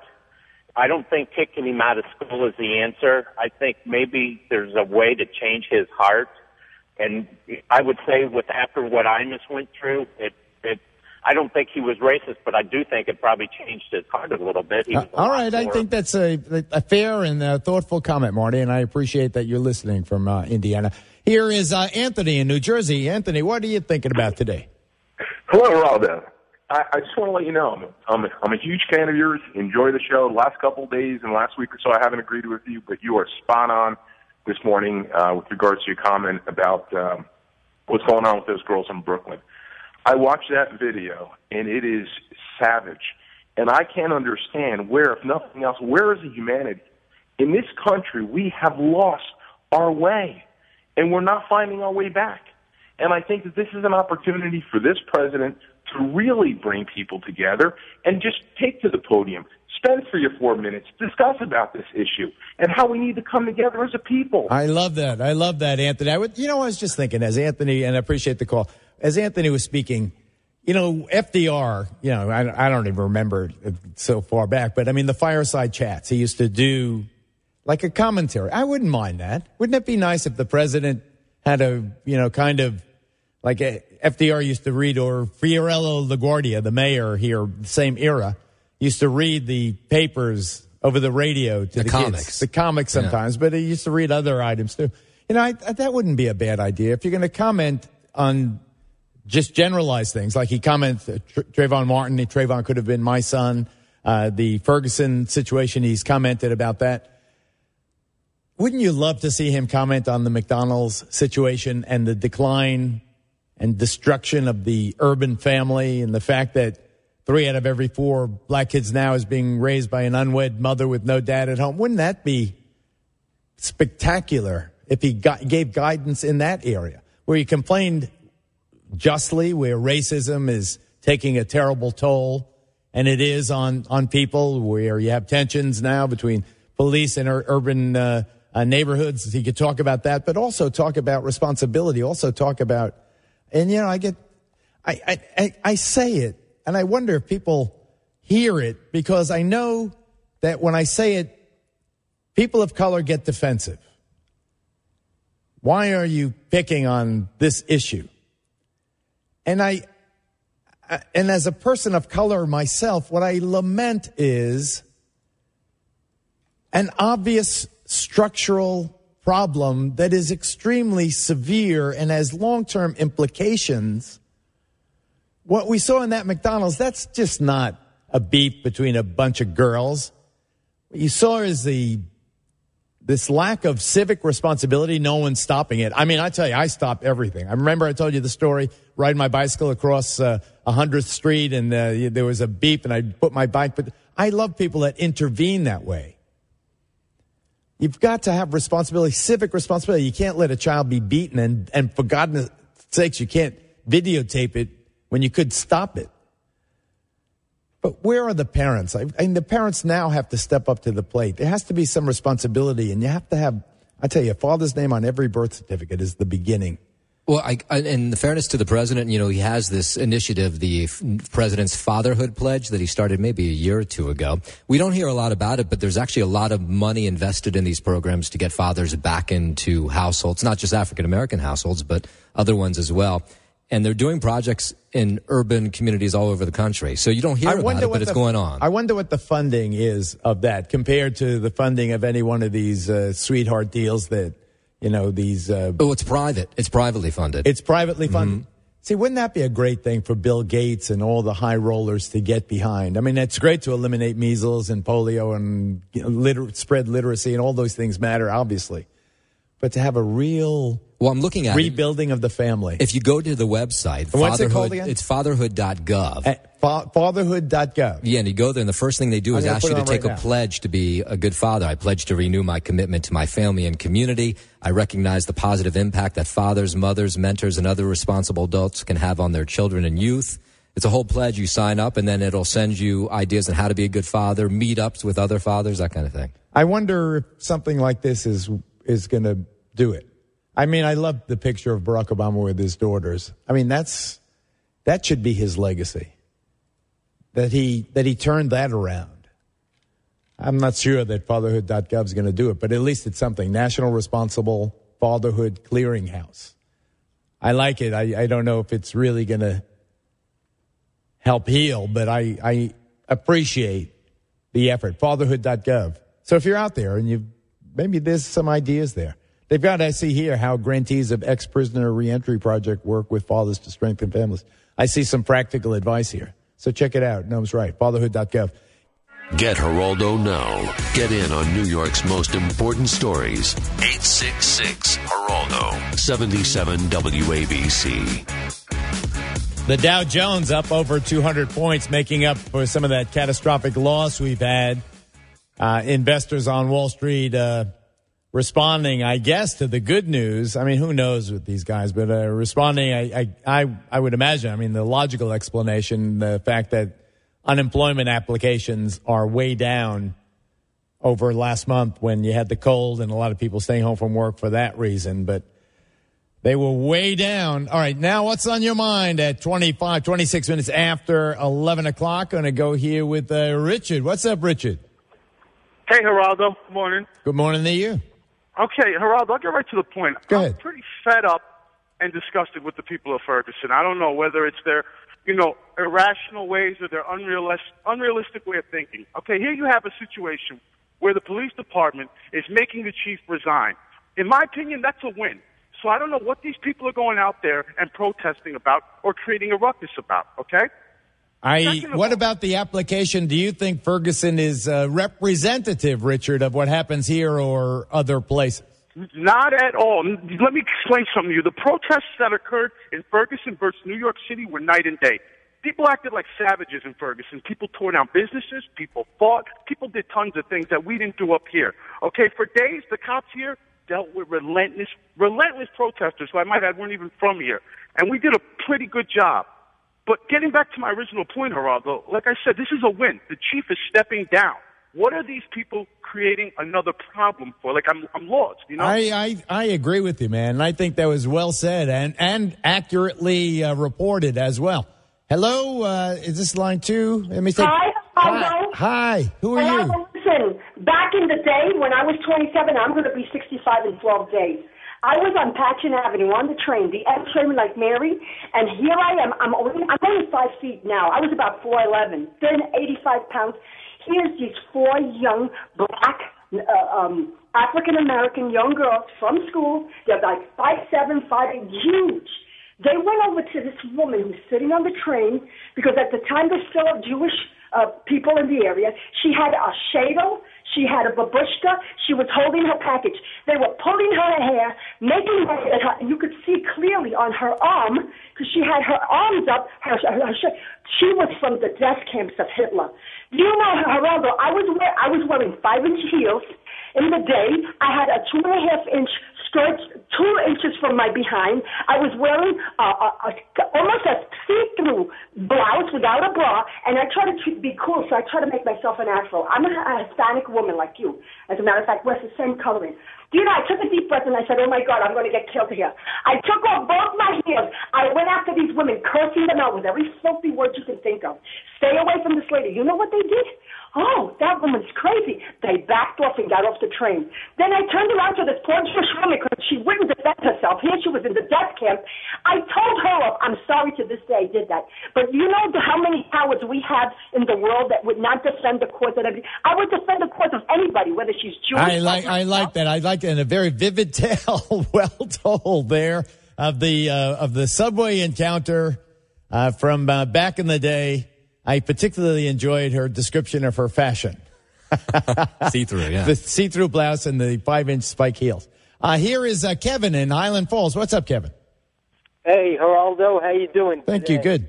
I don't think kicking him out of school is the answer. I think maybe there's a way to change his heart. And I would say with after what Imus went through, it, it, I don't think he was racist, but I do think it probably changed his heart a little bit. He was uh, all right, more... I think that's a, a fair and a thoughtful comment, Marty, and I appreciate that you're listening from uh, Indiana. Here is uh, Anthony in New Jersey. Anthony, what are you thinking about today? Hello, Geraldo. I, I just want to let you know I'm, I'm, a, I'm a huge fan of yours. Enjoy the show. The last couple of days and last week or so I haven't agreed with you, but you are spot on this morning uh, with regards to your comment about um, what's going on with those girls in Brooklyn. I watched that video, and it is savage. And I can't understand where, if nothing else, where is the humanity? In this country, we have lost our way, and we're not finding our way back. And I think that this is an opportunity for this president to really bring people together and just take to the podium, spend three or four minutes, discuss about this issue and how we need to come together as a people. I love that. I love that, Anthony. I would, you know, I was just thinking as Anthony, and I appreciate the call, as Anthony was speaking, you know, F D R, you know, I, I don't even remember it so far back, but I mean, the fireside chats, he used to do like a commentary. I wouldn't mind that. Wouldn't it be nice if the president had a, you know, kind of like a, F D R used to read, or Fiorello LaGuardia, the mayor here, same era, used to read the papers over the radio to the, the kids. comics. The comics sometimes, yeah. But he used to read other items too. You know, I, I, that wouldn't be a bad idea. If you're going to comment on just generalized things, like he comments, uh, Tra- Trayvon Martin, Trayvon could have been my son, uh, the Ferguson situation, he's commented about that. Wouldn't you love to see him comment on the McDonald's situation and the decline and destruction of the urban family, and the fact that three out of every four black kids now is being raised by an unwed mother with no dad at home? Wouldn't that be spectacular if he got, gave guidance in that area, where he complained justly, where racism is taking a terrible toll, and it is on, on people, where you have tensions now between police and ur- urban uh, uh, neighborhoods. He could talk about that, but also talk about responsibility, also talk about, and, you know, I get, I, I, I, I say it, and I wonder if people hear it, because I know that when I say it, people of color get defensive. Why are you picking on this issue? And I, and as a person of color myself, what I lament is an obvious structural problem that is extremely severe and has long-term implications. What we saw in that McDonald's, that's just not a beef between a bunch of girls. What you saw is the this lack of civic responsibility. No one's stopping it. I mean, I tell you, I stop everything. I remember I told you the story, riding my bicycle across uh, one hundredth Street, and uh, there was a beep, and I put my bike. But I love people that intervene that way. You've got to have responsibility, civic responsibility. You can't let a child be beaten, and, and for God's sakes, you can't videotape it when you could stop it. But where are the parents? I, I mean, the parents now have to step up to the plate. There has to be some responsibility, and you have to have, I tell you, a father's name on every birth certificate is the beginning. Well, I, I, in the fairness to the president, you know, he has this initiative, the f- president's fatherhood pledge that he started maybe a year or two ago. We don't hear a lot about it, but there's actually a lot of money invested in these programs to get fathers back into households, not just African-American households, but other ones as well. And they're doing projects in urban communities all over the country. So you don't hear I about it, but it's the, going on. I wonder what the funding is of that compared to the funding of any one of these uh, sweetheart deals that, you know, these... Uh, oh, it's private. It's privately funded. It's privately funded. Mm-hmm. See, wouldn't that be a great thing for Bill Gates and all the high rollers to get behind? I mean, it's great to eliminate measles and polio and you know, liter- spread literacy, and all those things matter, obviously. But to have a real... Well, I'm looking at rebuilding it. Of the family. If you go to the website, what's it called again? It's fatherhood dot gov. At fa- fatherhood dot gov. Yeah, and you go there, and the first thing they do I'm is ask you to take right a now. pledge to be a good father. I pledge to renew my commitment to my family and community. I recognize the positive impact that fathers, mothers, mentors, and other responsible adults can have on their children and youth. It's a whole pledge. You sign up, and then it'll send you ideas on how to be a good father, meetups with other fathers, that kind of thing. I wonder if something like this is is going to do it. I mean, I love the picture of Barack Obama with his daughters. I mean, that's that should be his legacy. That he that he turned that around. I'm not sure that fatherhood dot gov is going to do it, but at least it's something. National Responsible Fatherhood Clearinghouse. I like it. I, I don't know if it's really going to help heal, but I, I appreciate the effort. fatherhood dot gov. So if you're out there and you maybe there's some ideas there. They've got, I see here, how grantees of ex-prisoner reentry project work with fathers to strengthen families. I see some practical advice here. So check it out. Noam's right. fatherhood dot gov. Get Geraldo now. Get in on New York's most important stories. eight six six Geraldo. seventy-seven W A B C. The Dow Jones up over two hundred points, making up for some of that catastrophic loss we've had. Uh, investors on Wall Street, uh, responding, I guess, to the good news. I mean, who knows with these guys, but uh, responding, I, I, I, I would imagine, I mean, the logical explanation, the fact that unemployment applications are way down over last month when you had the cold and a lot of people staying home from work for that reason, but they were way down. All right, now what's on your mind at twenty-five, twenty-six minutes after eleven o'clock? Going to go here with uh, Richard. What's up, Richard? Hey, Geraldo. Good morning. Good morning to you. Okay, Geraldo, I'll get right to the point. Go I'm ahead. pretty fed up and disgusted with the people of Ferguson. I don't know whether it's their, you know, irrational ways or their unrealistic, unrealistic way of thinking. Okay, here you have a situation where the police department is making the chief resign. In my opinion, that's a win. So I don't know what these people are going out there and protesting about or creating a ruckus about, okay? I. What about the application? Do you think Ferguson is uh, representative, Richard, of what happens here or other places? Not at all. Let me explain something to you. The protests that occurred in Ferguson versus New York City were night and day. People acted like savages in Ferguson. People tore down businesses. People fought. People did tons of things that we didn't do up here. Okay, for days, the cops here dealt with relentless, relentless protesters who I might add weren't even from here. And we did a pretty good job. But getting back to my original point, Geraldo, like I said, this is a win. The chief is stepping down. What are these people creating another problem for? Like, I'm, I'm lost, you know? I, I, I agree with you, man. And I think that was well said and, and accurately uh, reported as well. Hello, uh, is this line two? Let me take. Hi, Hi. Hi. Who are Hello, you? Listen, back in the day when I was twenty-seven, I'm going to be sixty-five in twelve days. I was on Patchen Avenue on the train, the M train like Mary, and here I am. I'm only, I'm only five feet now. I was about four eleven, then eighty-five pounds. Here's these four young black uh, um, African American young girls from school. They're like five seven, five eight, huge. They went over to this woman who's sitting on the train because at the time there's still Jewish uh, people in the area. She had a shadel. She had a babushka. She was holding her package. They were pulling her hair, making her, and you could see clearly on her arm, because she had her arms up, her, her, her, she was from the death camps of Hitler. You know, Geraldo, I was, wear, I was wearing five-inch heels in the day. I had a two-and-a-half-inch skirt, two inches from my behind. I was wearing a, a, a, almost a see-through blouse without a bra, and I try to be cool, so I try to make myself an afro. I'm a, a Hispanic woman like you. As a matter of fact, we're the same coloring. Do you know, I took a deep breath and I said, oh, my God, I'm going to get killed here. I took off both my heels. I went after these women, cursing them out with every filthy word you can think of. Stay away from this lady. You know what they did? Oh, that woman's crazy. They backed off and got off the train. Then I turned around to this poor Jewish woman because she wouldn't defend herself. Here she was in the death camp. I told her off. I'm sorry to this day I did that. But you know how many cowards we have in the world that would not defend the cause of everybody? I would defend the cause of anybody, whether she's Jewish. I like, I like that. I like that. And a very vivid tale, well told there of the uh, of the subway encounter uh, from uh, back in the day. I particularly enjoyed her description of her fashion. See-through, yeah. The see-through blouse and the five-inch spike heels. Uh, here is uh, Kevin in Highland Falls. What's up, Kevin? Hey, Geraldo. How you doing Thank today? you. Good.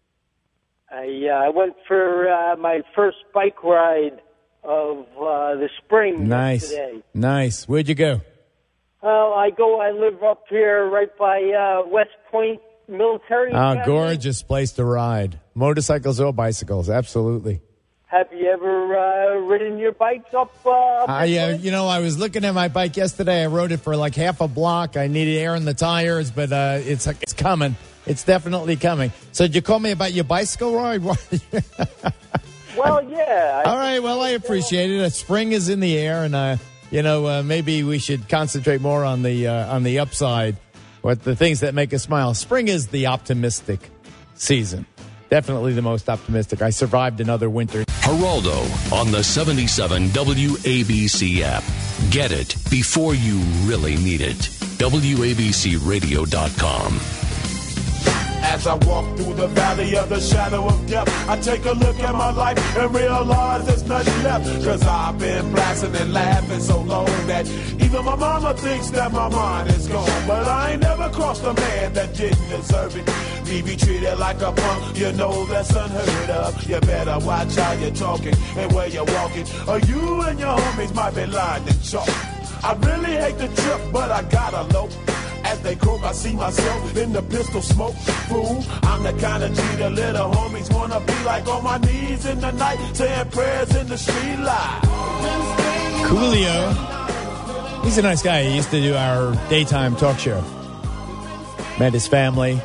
I, uh, I went for uh, my first bike ride of uh, the spring Nice. today. Nice. Where'd you go? Well, I go, I live up here right by uh, West Point Military Oh, Academy. gorgeous place to ride. Motorcycles or bicycles, absolutely. Have you ever uh, ridden your bikes up? Uh, up I, this uh, way? you know, I was looking at my bike yesterday. I rode it for like half a block. I needed air in the tires, but uh, it's it's coming. It's definitely coming. So did you call me about your bicycle ride? Well, yeah. All right. Well, I appreciate it. Uh, Spring is in the air, and uh, you know, uh, maybe we should concentrate more on the uh, on the upside, what the things that make us smile. Spring is the optimistic season. Definitely the most optimistic. I survived another winter. Geraldo on the seventy-seven W A B C app. Get it before you really need it. W A B C radio dot com. As I walk through the valley of the shadow of death, I take a look at my life and realize there's nothing left. Cause I've been blasting and laughing so long that even my mama thinks that my mind is gone. But I ain't never crossed a man that didn't deserve it. Me be treated like a punk, you know that's unheard of. You better watch how you're talking and where you're walking, or you and your homies might be lying in chalk. I really hate the trip, but I gotta low. As they croak, I see myself in the pistol smoke. Fool, I'm the kind of G the little homies wanna be like, on my knees in the night, saying prayers in the street light. Coolio, he's a nice guy. He used to do our daytime talk show. Met his family.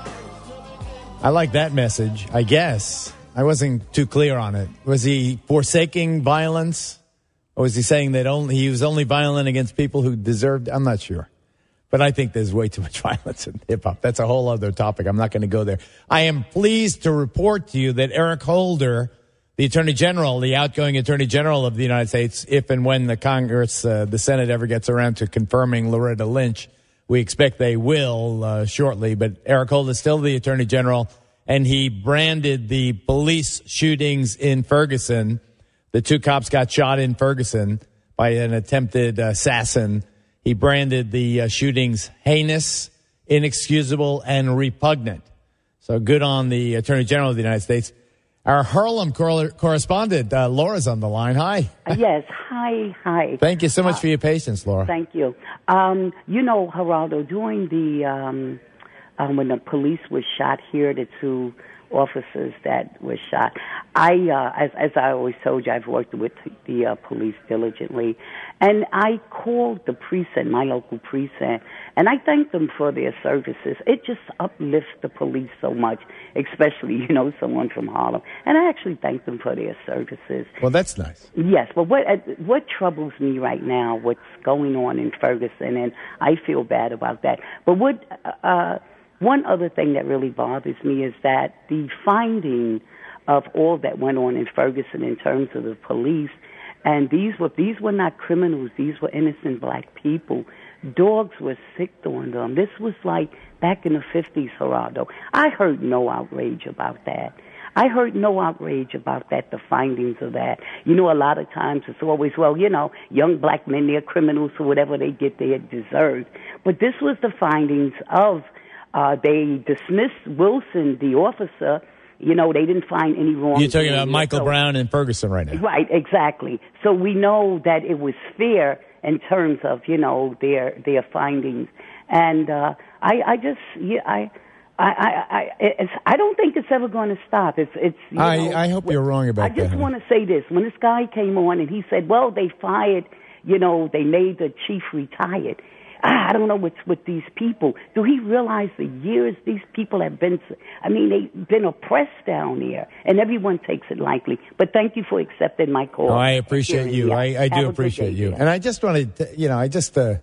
I like that message, I guess. I wasn't too clear on it. Was he forsaking violence? Or was he saying that only he was only violent against people who deserved? I'm not sure. But I think there's way too much violence in hip-hop. That's a whole other topic. I'm not going to go there. I am pleased to report to you that Eric Holder, the Attorney General, the outgoing Attorney General of the United States, if and when the Congress, uh, the Senate ever gets around to confirming Loretta Lynch, we expect they will uh, shortly. But Eric Holder is still the Attorney General, and he branded the police shootings in Ferguson. The two cops got shot in Ferguson by an attempted assassin. He branded the uh, shootings heinous, inexcusable, and repugnant. So good on the Attorney General of the United States. Our Harlem cor- correspondent, uh, Laura's on the line. Hi. Yes. Hi. Hi. Thank you so much uh, for your patience, Laura. Thank you. Um, you know, Geraldo, during the, um, um, when the police was shot here, the two officers that were shot, I, uh, as, as I always told you, I've worked with the uh, police diligently, and I called the precinct, my local precinct, and I thanked them for their services. It just uplifts the police so much, especially, you know, someone from Harlem. And I actually thank them for their services. Well, that's nice. Yes, but what uh, what troubles me right now, what's going on in Ferguson, and I feel bad about that. But what uh, one other thing that really bothers me is that the finding of all that went on in Ferguson in terms of the police, and these were these were not criminals; these were innocent black people. Dogs were sicked on them. This was like back in the fifties, Geraldo. I heard no outrage about that. I heard no outrage about that, the findings of that. You know, a lot of times it's always, well, you know, young black men, they're criminals, so whatever they get, they deserve. But this was the findings of, uh, they dismissed Wilson, the officer. You know, they didn't find any wrong. You're talking about Michael so, Brown in Ferguson right now. Right, exactly. So we know that it was fair in terms of, you know, their their findings. And uh, I, I just, yeah, I, I, I, I, it's, I don't think it's ever going to stop. It's, it's. You I, know, I hope you're wrong about I that. just honey. want to say this: when this guy came on and he said, "Well, they fired, you know, they made the chief retired." Ah, I don't know what's with these people. Do he realize the years these people have been? I mean, they've been oppressed down there, and everyone takes it lightly. But thank you for accepting my call. Oh, I appreciate you. Yeah. I, I Have do a good appreciate day, you. dear. And I just wanted to, you know, I just, uh,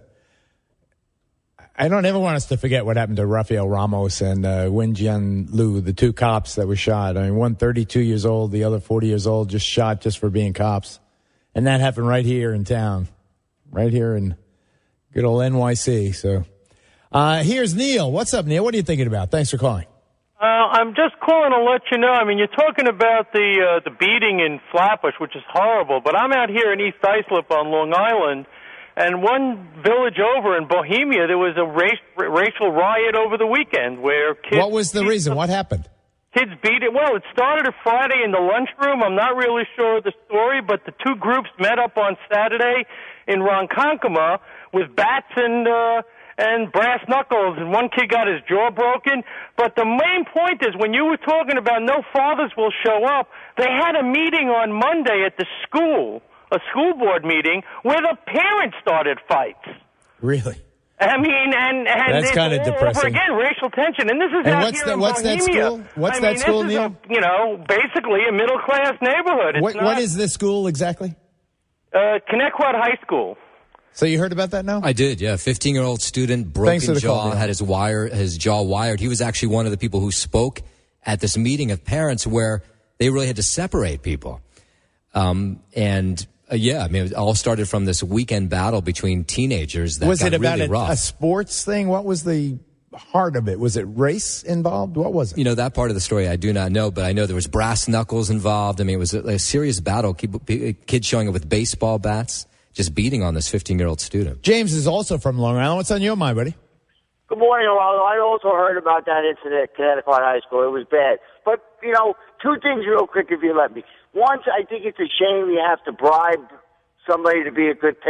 I don't ever want us to forget what happened to Rafael Ramos and uh, Wen Jian Lu, the two cops that were shot. I mean, one thirty-two years old, the other forty years old, just shot just for being cops. And that happened right here in town, right here in good old N Y C. So uh, here's Neil. What's up, Neil? What are you thinking about? Thanks for calling. Uh, I'm just calling to let you know. I mean, you're talking about the uh, the beating in Flatbush, which is horrible. But I'm out here in East Islip on Long Island, and one village over in Bohemia, there was a race, racial riot over the weekend where kids. What was the reason? What happened? Kids beat it. Well, it started a Friday in the lunchroom. I'm not really sure of the story, but the two groups met up on Saturday in Ronkonkoma with bats and uh, and brass knuckles, and one kid got his jaw broken. But the main point is, when you were talking about no fathers will show up, they had a meeting on Monday at the school, a school board meeting, where the parents started fights. Really? I mean, and, and That's it's kinda all depressing. over again, racial tension. And this is And out what's here the- in what's that Bohemia. school? What's I that mean, school, this is Neil? a, you know, basically a middle-class neighborhood. It's What, not, what is this school exactly? Uh, Connecticut High School. So you heard about that now? I did, yeah. fifteen-year-old student, Thanks for broken the jaw, call, Neil. had his wire, his jaw wired. He was actually one of the people who spoke at this meeting of parents where they really had to separate people. Um, and uh, yeah, I mean, it all started from this weekend battle between teenagers that was got it about really a, rough. a sports thing? What was the heart of it? Was it race involved? What was it? You know, that part of the story I do not know, but I know there was brass knuckles involved. I mean, it was a, a serious battle. Kid- Kids showing up with baseball bats, just beating on this fifteen-year-old student. James is also from Long Island. What's on your mind, buddy? Good morning, Geraldo. I also heard about that incident at Connecticut High School. It was bad. But, you know, two things real quick if you let me. One, I think it's a shame you have to bribe somebody to be a good parent.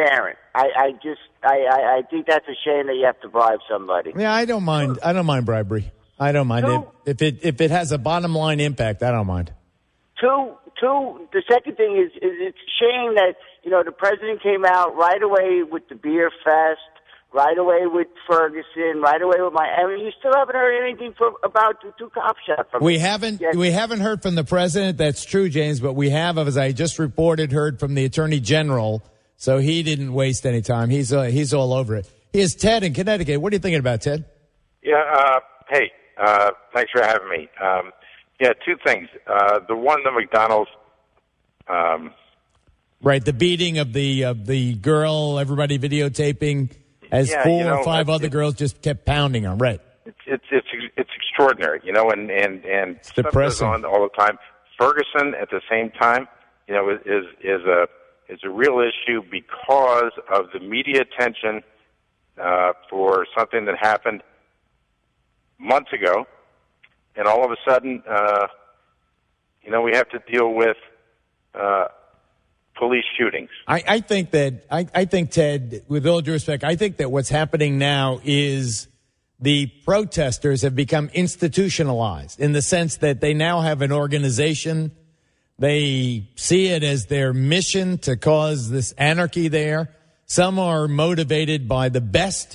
I, I just, I, I, I think that's a shame that you have to bribe somebody. Yeah, I don't mind. I don't mind bribery. I don't mind Two, it. If it if it has a bottom line impact, I don't mind. Two, two. The second thing is, is it's a shame that you know the president came out right away with the beer fest, right away with Ferguson, right away with Miami. You still haven't heard anything from about the two cops shot from. We haven't yet. we haven't heard from the president. That's true, James. But we have, as I just reported, heard from the attorney general. So he didn't waste any time. He's uh, he's all over it. Here's Ted in Connecticut. What are you thinking about, Ted? Yeah. Uh, hey. Uh, thanks for having me. Um, yeah, two things. Uh, the one, the McDonald's. Um, right, the beating of the of the girl. Everybody videotaping as yeah, four you know, or five it, other it, girls just kept pounding on. Right. It's it's it's it's extraordinary, you know, and and and it's stuff depressing. goes on all the time. Ferguson, at the same time, you know, is is a is a real issue because of the media attention uh, for something that happened months ago, and all of a sudden, uh, you know, we have to deal with uh, police shootings. I, I think that I, I think Ted, with all due respect, I think that what's happening now is the protesters have become institutionalized in the sense that they now have an organization. They see it as their mission to cause this anarchy there. Some are motivated by the best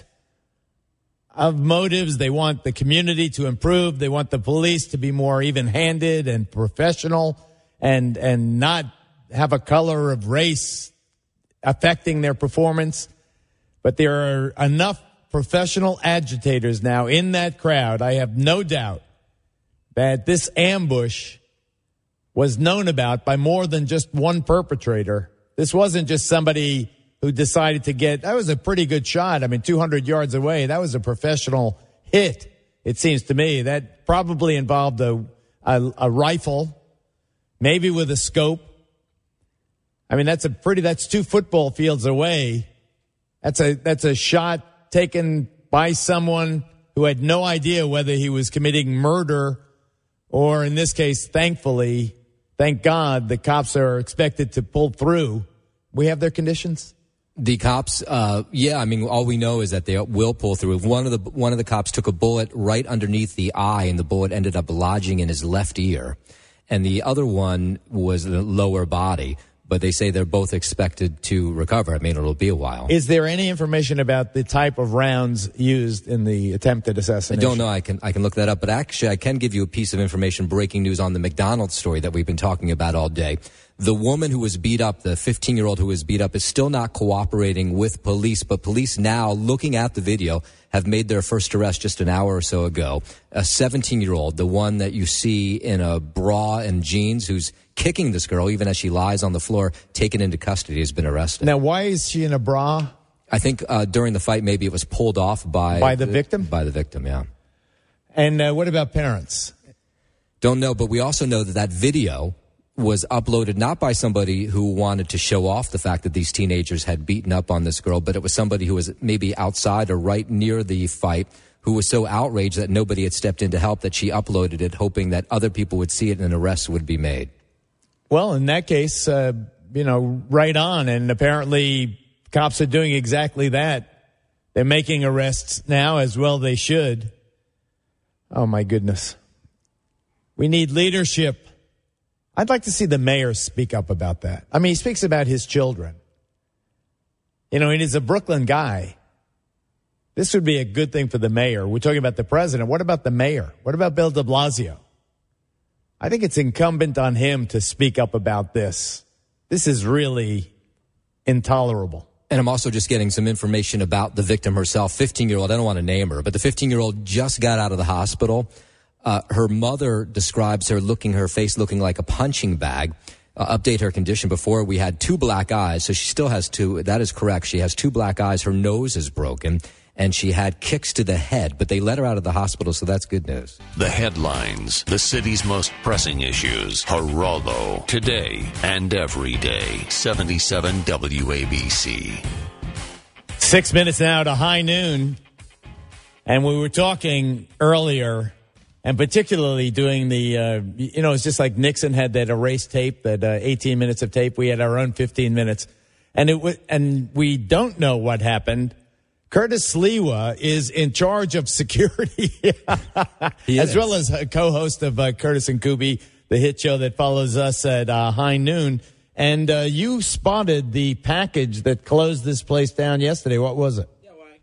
of motives. They want the community to improve. They want the police to be more even-handed and professional and and not have a color of race affecting their performance. But there are enough professional agitators now in that crowd. I have no doubt that this ambush was known about by more than just one perpetrator. This wasn't just somebody who decided to get, that was a pretty good shot. I mean, two hundred yards away, that was a professional hit, it seems to me. That probably involved a, a, a rifle, maybe with a scope. I mean, that's a pretty, that's two football fields away. That's a, that's a shot taken by someone who had no idea whether he was committing murder or, in this case, thankfully, thank God, the cops are expected to pull through. We have their conditions. The cops, uh, yeah, I mean, all we know is that they will pull through. One of the one of the cops took a bullet right underneath the eye, and the bullet ended up lodging in his left ear. And the other one was the lower body. But they say they're both expected to recover. I mean, it'll be a while. Is there any information about the type of rounds used in the attempted assassination? I don't know. I can I can look that up. But actually, I can give you a piece of information, breaking news on the McDonald's story that we've been talking about all day. The woman who was beat up, the fifteen-year-old who was beat up, is still not cooperating with police. But police now, looking at the video, have made their first arrest just an hour or so ago. A seventeen-year-old, the one that you see in a bra and jeans, who's kicking this girl even as she lies on the floor, taken into custody, has been arrested. Now, why is she in a bra? I think uh, during the fight, maybe it was pulled off by... By the victim? By the victim, yeah. And uh, what about parents? Don't know, but we also know that that video was uploaded not by somebody who wanted to show off the fact that these teenagers had beaten up on this girl, but it was somebody who was maybe outside or right near the fight who was so outraged that nobody had stepped in to help that she uploaded it, hoping that other people would see it and an arrest would be made. Well, in that case, uh, you know, right on. And apparently cops are doing exactly that. They're making arrests now, as well they should. Oh, my goodness. We need leadership. I'd like to see the mayor speak up about that. I mean, he speaks about his children. You know, and he's a Brooklyn guy. This would be a good thing for the mayor. We're talking about the president. What about the mayor? What about Bill de Blasio? I think it's incumbent on him to speak up about this. This is really intolerable. And I'm also just getting some information about the victim herself, fifteen-year-old. I don't want to name her, but the fifteen-year-old just got out of the hospital. Uh, her mother describes her looking, her face looking like a punching bag. Uh, update her condition. Before, we had two black eyes, so she still has two. That is correct. She has two black eyes. Her nose is broken, and she had kicks to the head, but they let her out of the hospital, so that's good news. The headlines, the city's most pressing issues. Geraldo, today and every day. seventy-seven W A B C. Six minutes now to high noon. And we were talking earlier, and particularly doing the, uh, you know, it's just like Nixon had that erased tape, that uh, eighteen minutes of tape. We had our own fifteen minutes. and it w- and we don't know what happened. Curtis Sliwa is in charge of security, as well as a co-host of uh, Curtis and Kuby, the hit show that follows us at uh, high noon. And uh, you spotted the package that closed this place down yesterday. What was it?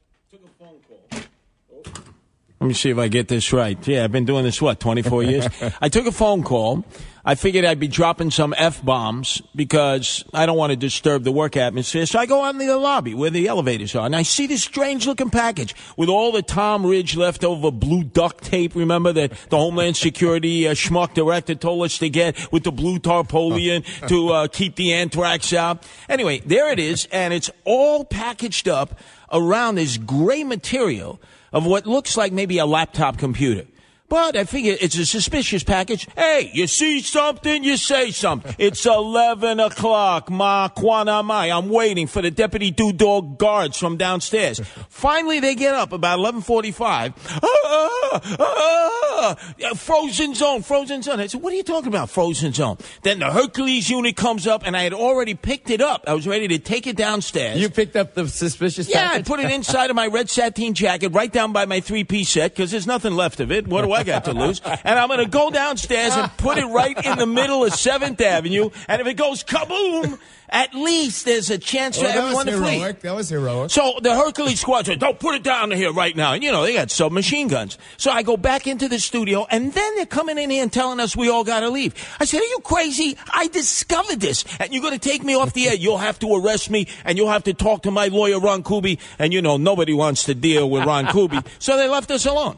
Let me see if I get this right. Yeah, I've been doing this, what, twenty-four years? I took a phone call. I figured I'd be dropping some F-bombs because I don't want to disturb the work atmosphere. So I go out in the lobby where the elevators are, and I see this strange-looking package with all the Tom Ridge leftover blue duct tape, remember, that the Homeland Security uh, schmuck director told us to get with the blue tarpaulin to uh, keep the anthrax out. Anyway, there it is, and it's all packaged up around this gray material of what looks like maybe a laptop computer. But I figure it's a suspicious package. Hey, you see something, you say something. It's eleven o'clock, ma kwana mai. I'm waiting for the deputy dog guards from downstairs. Finally, they get up about eleven forty-five. Ah, ah, ah, frozen zone, frozen zone. I said, what are you talking about, frozen zone? Then the Hercules unit comes up, and I had already picked it up. I was ready to take it downstairs. You picked up the suspicious yeah, package? I put it inside of my red sateen jacket, right down by my three-piece set, because there's nothing left of it. What do I got to lose? And I'm going to go downstairs and put it right in the middle of seventh Avenue. And if it goes kaboom, at least there's a chance for well, everyone to flee. Heroic. That was heroic. So the Hercules squad said, don't put it down here right now. And, you know, they got submachine guns. So I go back into the studio, and then they're coming in here and telling us we all got to leave. I said, are you crazy? I discovered this. And you're going to take me off the air. You'll have to arrest me, and you'll have to talk to my lawyer, Ron Kuby. And, you know, nobody wants to deal with Ron Kuby. So they left us alone.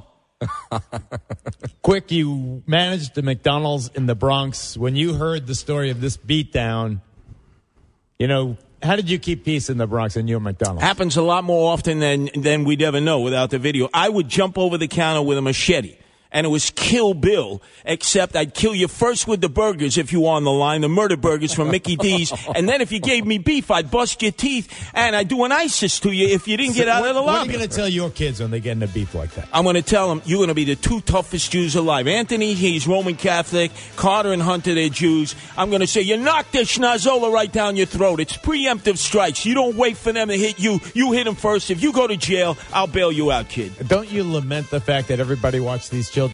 Quick, you managed the McDonald's in the Bronx. When you heard the story of this beatdown, you know, how did you keep peace in the Bronx in your McDonald's? Happens a lot more often than, than we'd ever know without the video. I would jump over the counter with a machete. And it was Kill Bill, except I'd kill you first with the burgers if you were on the line, the murder burgers from Mickey D's. And then if you gave me beef, I'd bust your teeth, and I'd do an ISIS to you if you didn't So get out what, of the lobby. What are you going to tell your kids when they get into beef like that? I'm going to tell them, you're going to be the two toughest Jews alive. Anthony, he's Roman Catholic. Carter and Hunter, they're Jews. I'm going to say, you knock the schnozola right down your throat. It's preemptive strikes. You don't wait for them to hit you. You hit them first. If you go to jail, I'll bail you out, kid. Don't you lament the fact that everybody watched these children